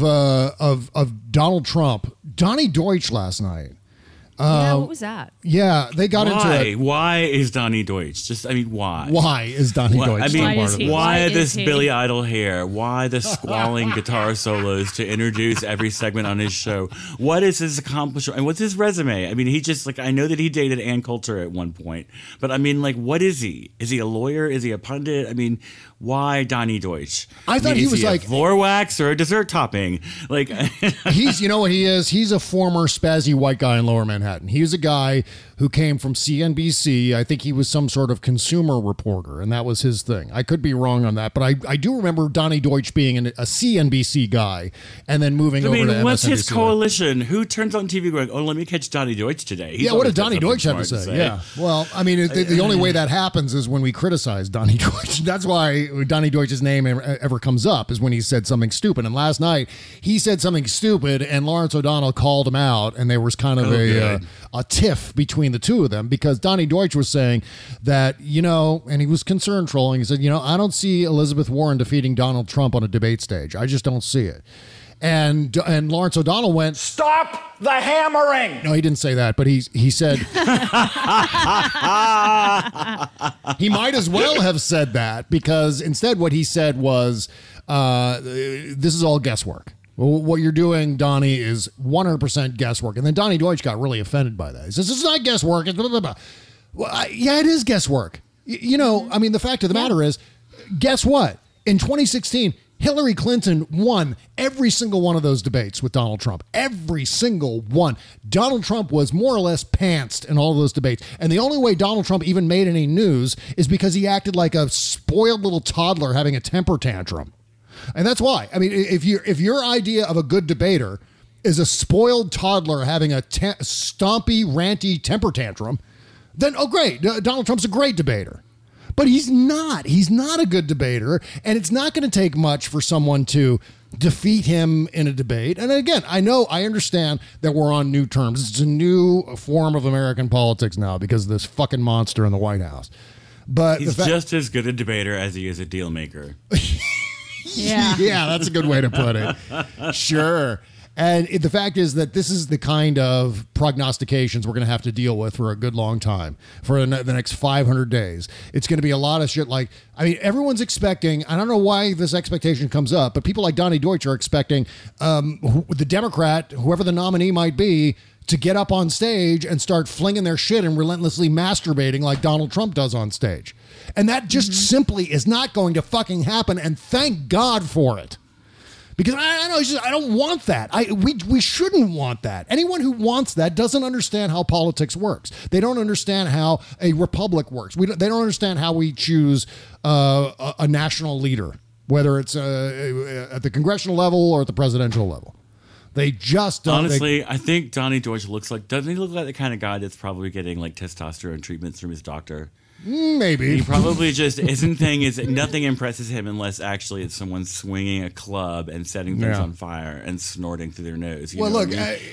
Donald Trump, Donnie Deutsch last night. What was that? Yeah, they got into it. Why is Donnie Deutsch? Why? Why is Donnie Deutsch? Why this Billy Idol hair? Why the squalling guitar solos to introduce every segment on his show? What is his accomplishment? And what's his resume? I mean, he just I know that he dated Ann Coulter at one point, but I mean, what is he? Is he a lawyer? Is he a pundit? I mean, why Donnie Deutsch? I thought he was a floor wax or a dessert topping. He's, you know what he is? He's a former spazzy white guy in Lower Manhattan. He was a guy who came from CNBC. I think he was some sort of consumer reporter, and that was his thing. I could be wrong on that, but I do remember Donnie Deutsch being a CNBC guy and then moving over to MSNBC. What's his coalition? Who turns on TV going, "Oh, let me catch Donnie Deutsch today"? What did Donnie Deutsch have to say? Yeah. Well, I mean, the only way that happens is when we criticize Donnie Deutsch. That's why Donnie Deutsch's name ever comes up, is when he said something stupid. And last night he said something stupid, and Lawrence O'Donnell called him out, and there was kind of a tiff between between the two of them, because Donnie Deutsch was saying that, and he was concerned trolling. He said, I don't see Elizabeth Warren defeating Donald Trump on a debate stage. I just don't see it. And Lawrence O'Donnell went, "Stop the hammering!" No, he didn't say that, but he said he might as well have said that, because instead what he said was, this is all guesswork. Well, what you're doing, Donnie, is 100% guesswork. And then Donnie Deutsch got really offended by that. He says, "This is not guesswork. It's blah, blah, blah." Well, yeah, it is guesswork. The fact of the matter is, guess what? In 2016, Hillary Clinton won every single one of those debates with Donald Trump. Every single one. Donald Trump was more or less pantsed in all of those debates. And the only way Donald Trump even made any news is because he acted like a spoiled little toddler having a temper tantrum. And that's why. I mean, if your idea of a good debater is a spoiled toddler having a stompy, ranty temper tantrum, then, oh, great. Donald Trump's a great debater. But he's not. He's not a good debater, and it's not going to take much for someone to defeat him in a debate. And again, I understand that we're on new terms. It's a new form of American politics now because of this fucking monster in the White House. But he's just as good a debater as he is a deal maker. Yeah, that's a good way to put it. Sure. And the fact is that this is the kind of prognostications we're going to have to deal with for a good long time, for the next 500 days. It's going to be a lot of shit everyone's expecting, I don't know why this expectation comes up, but people like Donnie Deutsch are expecting the Democrat, whoever the nominee might be, to get up on stage and start flinging their shit and relentlessly masturbating like Donald Trump does on stage. And that just simply is not going to fucking happen, and thank God for it. Because I don't want that. We shouldn't want that. Anyone who wants that doesn't understand how politics works. They don't understand how a republic works. They don't understand how we choose a national leader, whether it's at the congressional level or at the presidential level. They just don't. Honestly, I think Donnie Deutsch doesn't he look like the kind of guy that's probably getting like testosterone treatments from his doctor? Maybe. He probably just isn't thing is nothing impresses him unless actually it's someone swinging a club and setting things on fire and snorting through their nose. Look,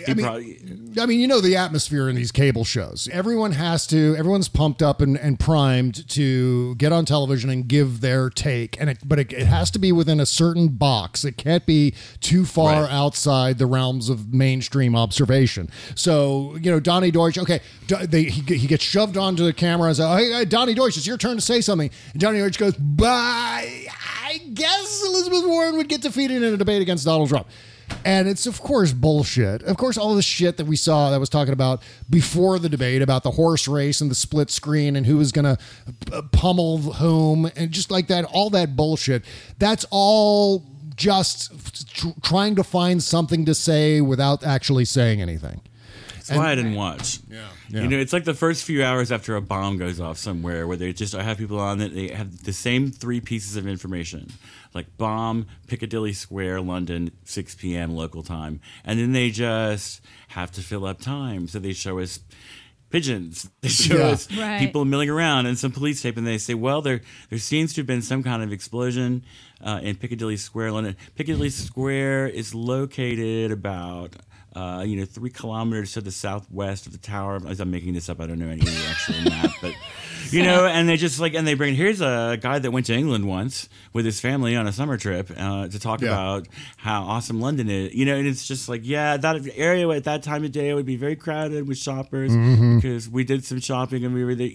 the atmosphere in these cable shows. Everyone's pumped up and primed to get on television and give their take, but it has to be within a certain box. It can't be too far outside the realms of mainstream observation. So, Donnie Deutsch, okay, he gets shoved onto the camera and says, "Hey, Donnie Deutsch, it's your turn to say something." And Donnie Deutsch goes, "Bye. I guess Elizabeth Warren would get defeated in a debate against Donald Trump." And it's, of course, bullshit. Of course, all the shit that we saw that was talking about before the debate about the horse race and the split screen and who was going to pummel whom and just like that, all that bullshit. That's all just trying to find something to say without actually saying anything. That's why I didn't watch. Yeah. It's like the first few hours after a bomb goes off somewhere where I have people on that they have the same three pieces of information, like bomb, Piccadilly Square, London, 6 p.m. local time. And then they just have to fill up time. So they show us pigeons. They show us people milling around and some police tape. And they say, well, there seems to have been some kind of explosion in Piccadilly Square, London. Piccadilly Square is located about 3 kilometers to the southwest of the Tower. I'm making this up. I don't know any of the actual map, but and they just and they bring. Here's a guy that went to England once with his family on a summer trip to talk about how awesome London is. And it's just that area at that time of day would be very crowded with shoppers because we did some shopping and we were there.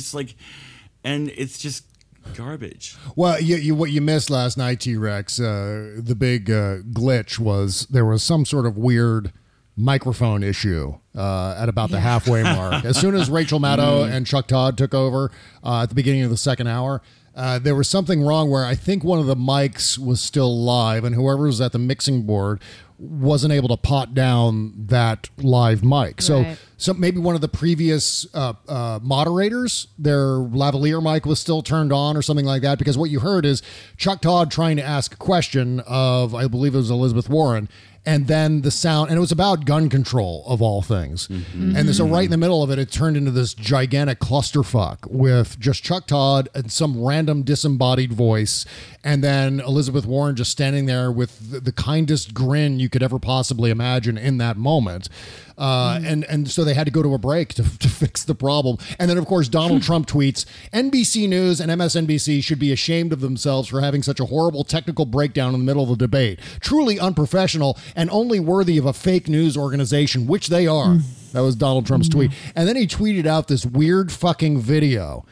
And it's just garbage. Well, what you missed last night, T-Rex, the big glitch was there was some sort of weird microphone issue at about the halfway mark. As soon as Rachel Maddow and Chuck Todd took over at the beginning of the second hour, there was something wrong where I think one of the mics was still live and whoever was at the mixing board wasn't able to pot down that live mic. So maybe one of the previous moderators, their lavalier mic was still turned on or something like that, because what you heard is Chuck Todd trying to ask a question of, I believe it was Elizabeth Warren, and then the sound, and it was about gun control of all things. And so right in the middle of it, it turned into this gigantic clusterfuck with just Chuck Todd and some random disembodied voice, and then Elizabeth Warren just standing there with the kindest grin you could ever possibly imagine in that moment. And so they had to go to a break to fix the problem. And then, of course, Donald Trump tweets, NBC News and MSNBC should be ashamed of themselves for having such a horrible technical breakdown in the middle of the debate. Truly unprofessional and only worthy of a fake news organization, which they are. That was Donald Trump's tweet. And then he tweeted out this weird fucking video.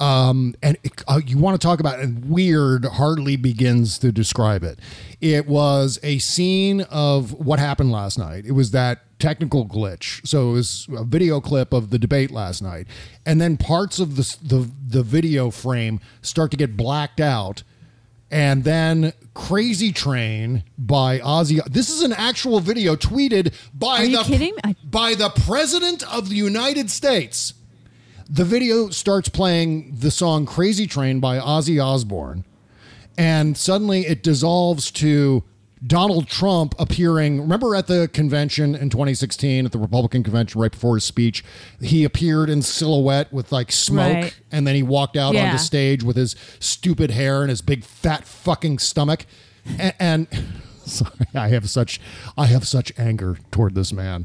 You want to talk about, and weird hardly begins to describe it. It was a scene of what happened last night. It was that technical glitch. So it was a video clip of the debate last night. And then parts of the video frame start to get blacked out. And then Crazy Train by Ozzy. This is an actual video tweeted by by the President of the United States. The video starts playing the song Crazy Train by Ozzy Osbourne, and suddenly it dissolves to Donald Trump appearing. Remember at the convention in 2016, at the Republican convention right before his speech, he appeared in silhouette with like smoke, and then he walked out onto stage with his stupid hair and his big fat fucking stomach. And sorry, I have such anger toward this man.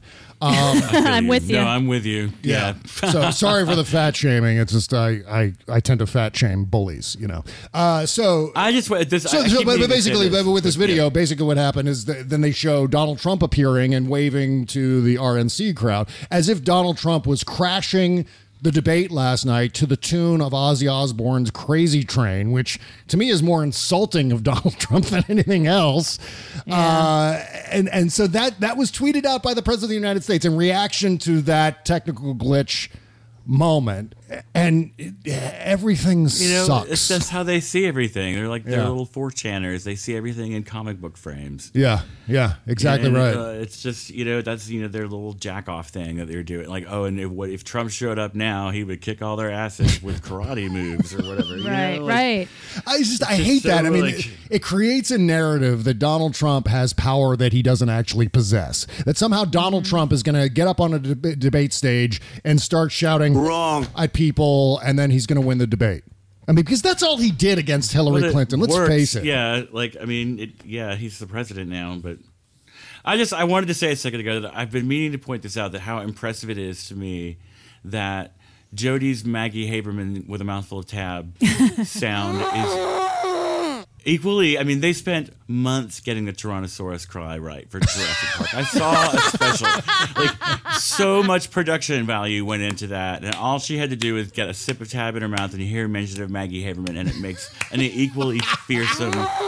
I'm with you. No, I'm with you. Yeah. So sorry for the fat shaming. It's just I tend to fat shame bullies, you know. So I just this. But basically, with this video, basically what happened is then they show Donald Trump appearing and waving to the RNC crowd as if Donald Trump was crashing the debate last night to the tune of Ozzy Osbourne's Crazy Train, which to me is more insulting of Donald Trump than anything else. Yeah. And so that was tweeted out by the President of the United States in reaction to that technical glitch moment. And everything sucks. It's just how they see everything. They're like they're little 4chaners. They see everything in comic book frames. Yeah, exactly right. It's just that's their little jack off thing that they're doing. Like, oh, and if Trump showed up now, he would kick all their asses with karate moves or whatever. Right. I hate that. I mean, it creates a narrative that Donald Trump has power that he doesn't actually possess. That somehow Donald Trump is going to get up on a debate stage and start shouting wrong at people, and then he's going to win the debate. I mean, because that's all he did against Hillary Clinton. Let's face it. Yeah, he's the president now. But I wanted to say a second ago that I've been meaning to point this out, that how impressive it is to me that Jody's Maggie Haberman with a mouthful of tab sound is equally. I mean, they spent months getting the Tyrannosaurus cry right for Jurassic Park. I saw a special. Like, so much production value went into that, and all she had to do was get a sip of tab in her mouth, and you hear mention of Maggie Haberman, and it makes an equally fearsome.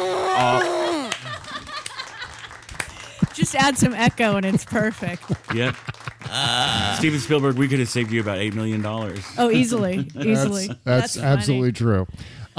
Just add some echo, and it's perfect. Yep. Steven Spielberg, we could have saved you about $8 million. Oh, easily. That's absolutely true.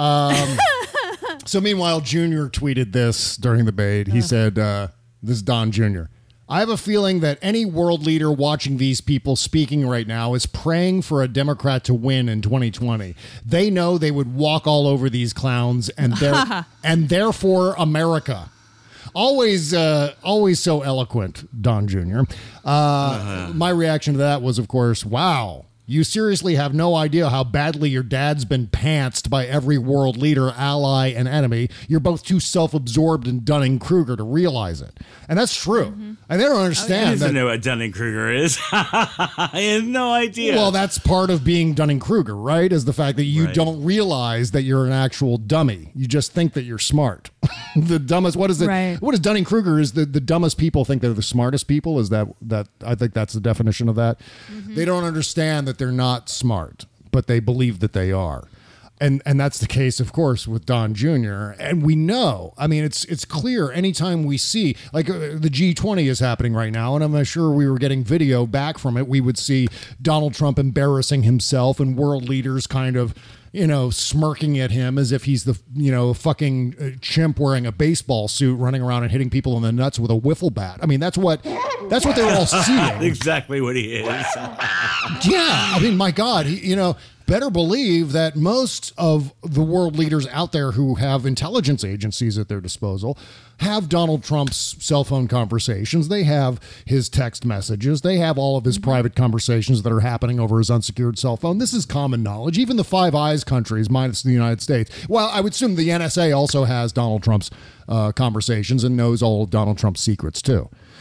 So meanwhile, Junior tweeted this during the debate. He said, this is Don Jr. I have a feeling that any world leader watching these people speaking right now is praying for a Democrat to win in 2020. They know they would walk all over these clowns and therefore America. Always so eloquent, Don Jr. My reaction to that was, of course, wow. You seriously have no idea how badly your dad's been pantsed by every world leader, ally, and enemy. You're both too self-absorbed in Dunning-Kruger to realize it. And that's true. And they don't understand. I don't know what Dunning-Kruger is. I have no idea. Well, that's part of being Dunning-Kruger, right? Is the fact that you don't realize that you're an actual dummy. You just think that you're smart. The dumbest, what is it? Right. What is Dunning-Kruger is the dumbest people think they're the smartest people. Is that I think that's the definition of that. They don't understand that they're not smart, but they believe that they are. And that's the case, of course, with Don Jr. And we know, I mean, it's clear anytime we see, like the G20 is happening right now, and I'm sure we were getting video back from it. We would see Donald Trump embarrassing himself and world leaders kind of, smirking at him as if he's the, fucking chimp wearing a baseball suit running around and hitting people in the nuts with a wiffle bat. I mean, that's what they're all seeing. Exactly what he is. Yeah. I mean, my God, better believe that most of the world leaders out there who have intelligence agencies at their disposal have Donald Trump's cell phone conversations. They have his text messages. They have all of his private conversations that are happening over his unsecured cell phone. This is common knowledge. Even the Five Eyes countries, minus the United States. Well, I would assume the NSA also has Donald Trump's conversations and knows all of Donald Trump's secrets, too.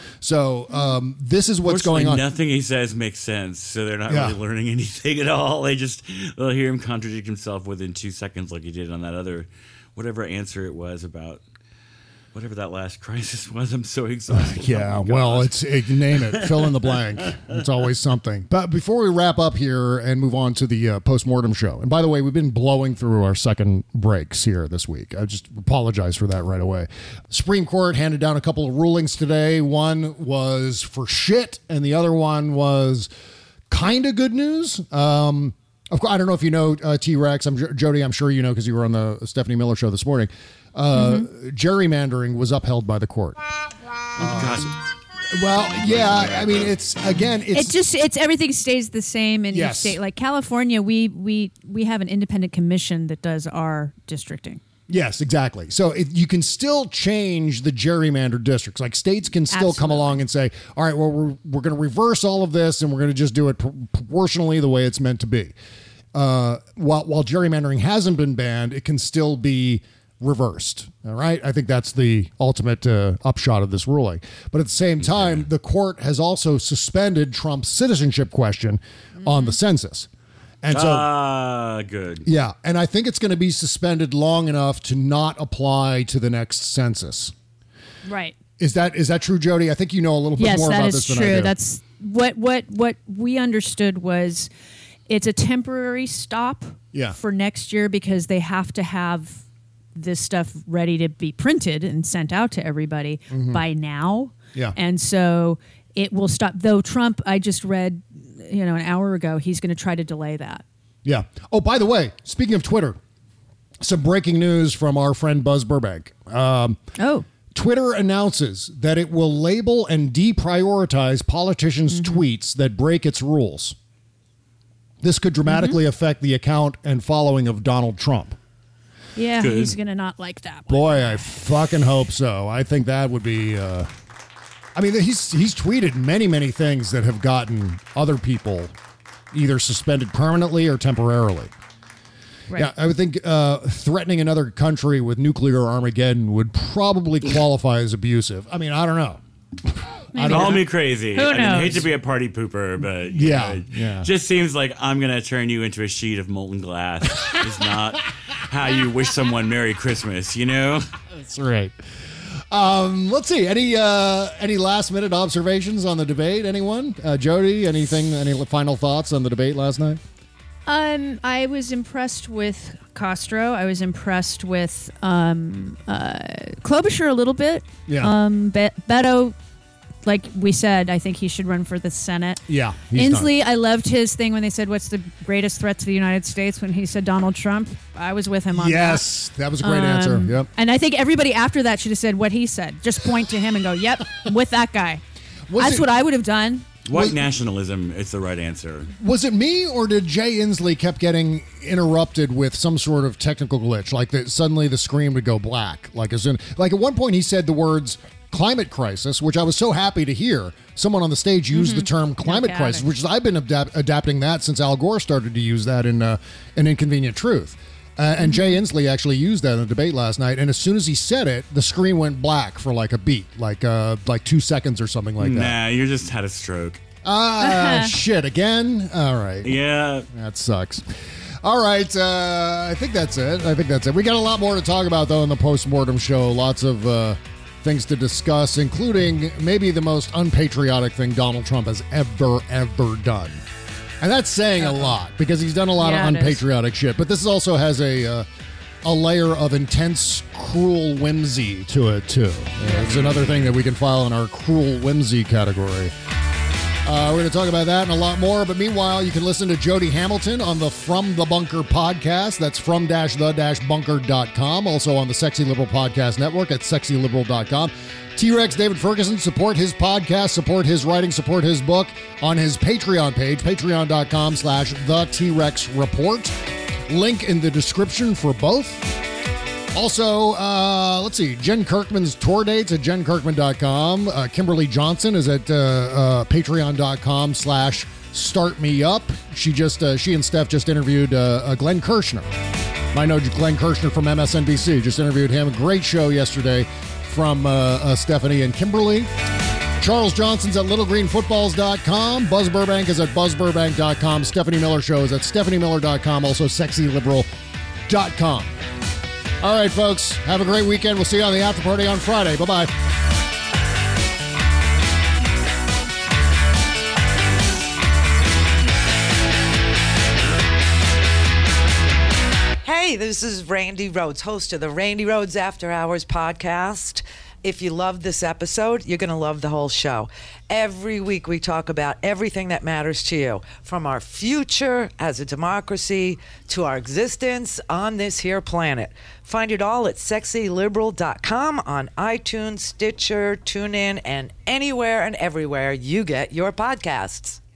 So this is what's going on. Nothing he says makes sense, so they're not really learning anything at all. They'll hear him contradict himself within 2 seconds, like he did on that other, whatever answer it was about whatever that last crisis was. I'm so exhausted. Yeah, well, name it. Fill in the blank. It's always something. But before we wrap up here and move on to the postmortem show, and by the way, we've been blowing through our second breaks here this week. I just apologize for that right away. Supreme Court handed down a couple of rulings today. One was for shit, and the other one was kind of good news. Of course, I don't know if you know T-Rex. Jody, I'm sure you know because you were on the Stephanie Miller show this morning. Gerrymandering was upheld by the court. Well, yeah, I mean, it's everything stays the same in each state. Like California, we have an independent commission that does our districting. Yes, exactly. So you can still change the gerrymandered districts. Like states can still come along and say, all right, well, we're going to reverse all of this and we're going to just do it proportionally the way it's meant to be. While gerrymandering hasn't been banned, it can still be reversed. All right. I think that's the ultimate upshot of this ruling. But at the same time, the court has also suspended Trump's citizenship question on the census. And so, good. Yeah. And I think it's going to be suspended long enough to not apply to the next census. Right. Is that true, Jody? I think you know a little bit more about this than I do. Yes, that is true. That's what we understood was it's a temporary stop for next year because they have to have this stuff ready to be printed and sent out to everybody by now. Yeah. And so it will stop. Though Trump, I just read, an hour ago, he's going to try to delay that. Yeah. Oh, by the way, speaking of Twitter, some breaking news from our friend Buzz Burbank. Twitter announces that it will label and deprioritize politicians' tweets that break its rules. This could dramatically affect the account and following of Donald Trump. Yeah, he's going to not like that. Boy, I fucking hope so. I think that would be... I mean, he's tweeted many, many things that have gotten other people either suspended permanently or temporarily. Right. Yeah, I would think threatening another country with nuclear Armageddon would probably qualify as abusive. I mean, I don't know. Call me crazy. Who knows? I hate to be a party pooper, but it just seems like I'm going to turn you into a sheet of molten glass. It's not how you wish someone Merry Christmas, That's right. Let's see. Any last minute observations on the debate? Anyone? Jody, any final thoughts on the debate last night? I was impressed with Castro. I was impressed with Klobuchar a little bit. Yeah. Beto, like we said, I think he should run for the Senate. Yeah. Inslee, I loved his thing when they said, what's the greatest threat to the United States? When he said Donald Trump, I was with him on that. Yes, that was a great answer. Yep. And I think everybody after that should have said what he said. Just point to him and go, yep, I'm with that guy. That's what I would have done. White nationalism is the right answer. Was it me or did Jay Inslee kept getting interrupted with some sort of technical glitch? Like that suddenly the screen would go black. Like at one point he said the words climate crisis, which I was so happy to hear. Someone on the stage used the term climate crisis, which I've been adapting that since Al Gore started to use that in An Inconvenient Truth. And Jay Inslee actually used that in the debate last night. And as soon as he said it, the screen went black for like a beat, like 2 seconds or something like that. Nah, you just had a stroke. Shit, again? All right. Yeah. That sucks. All right. I think that's it. We got a lot more to talk about, though, in the postmortem show. Lots of things to discuss, including maybe the most unpatriotic thing Donald Trump has ever done. And that's saying a lot because he's done a lot of unpatriotic shit. But this also has a layer of intense, cruel whimsy to it, too. It's another thing that we can file in our cruel whimsy category. We're going to talk about that and a lot more. But meanwhile, you can listen to Jody Hamilton on the From the Bunker podcast. That's from-the-bunker.com. Also on the Sexy Liberal Podcast Network at sexyliberal.com. T-Rex David Ferguson, support his podcast, support his writing, support his book on his Patreon page, patreon.com/the Report. Link in the description for both. Also, let's see, Jen Kirkman's tour dates at jenkirkman.com. Kimberly Johnson is at patreon.com/startmeup. She and Steph just interviewed Glenn Kirshner. I know Glenn Kirshner from MSNBC. Just interviewed him. A great show yesterday from Stephanie and Kimberly. Charles Johnson's at littlegreenfootballs.com. Buzz Burbank is at buzzburbank.com. Stephanie Miller Show is at stephaniemiller.com. Also sexyliberal.com. All right, folks. Have a great weekend. We'll see you on the after party on Friday. Bye-bye. Hey, this is Randy Rhodes, host of the Randy Rhodes After Hours podcast. If you love this episode, you're going to love the whole show. Every week we talk about everything that matters to you, from our future as a democracy to our existence on this here planet. Find it all at sexyliberal.com, on iTunes, Stitcher, TuneIn, and anywhere and everywhere you get your podcasts.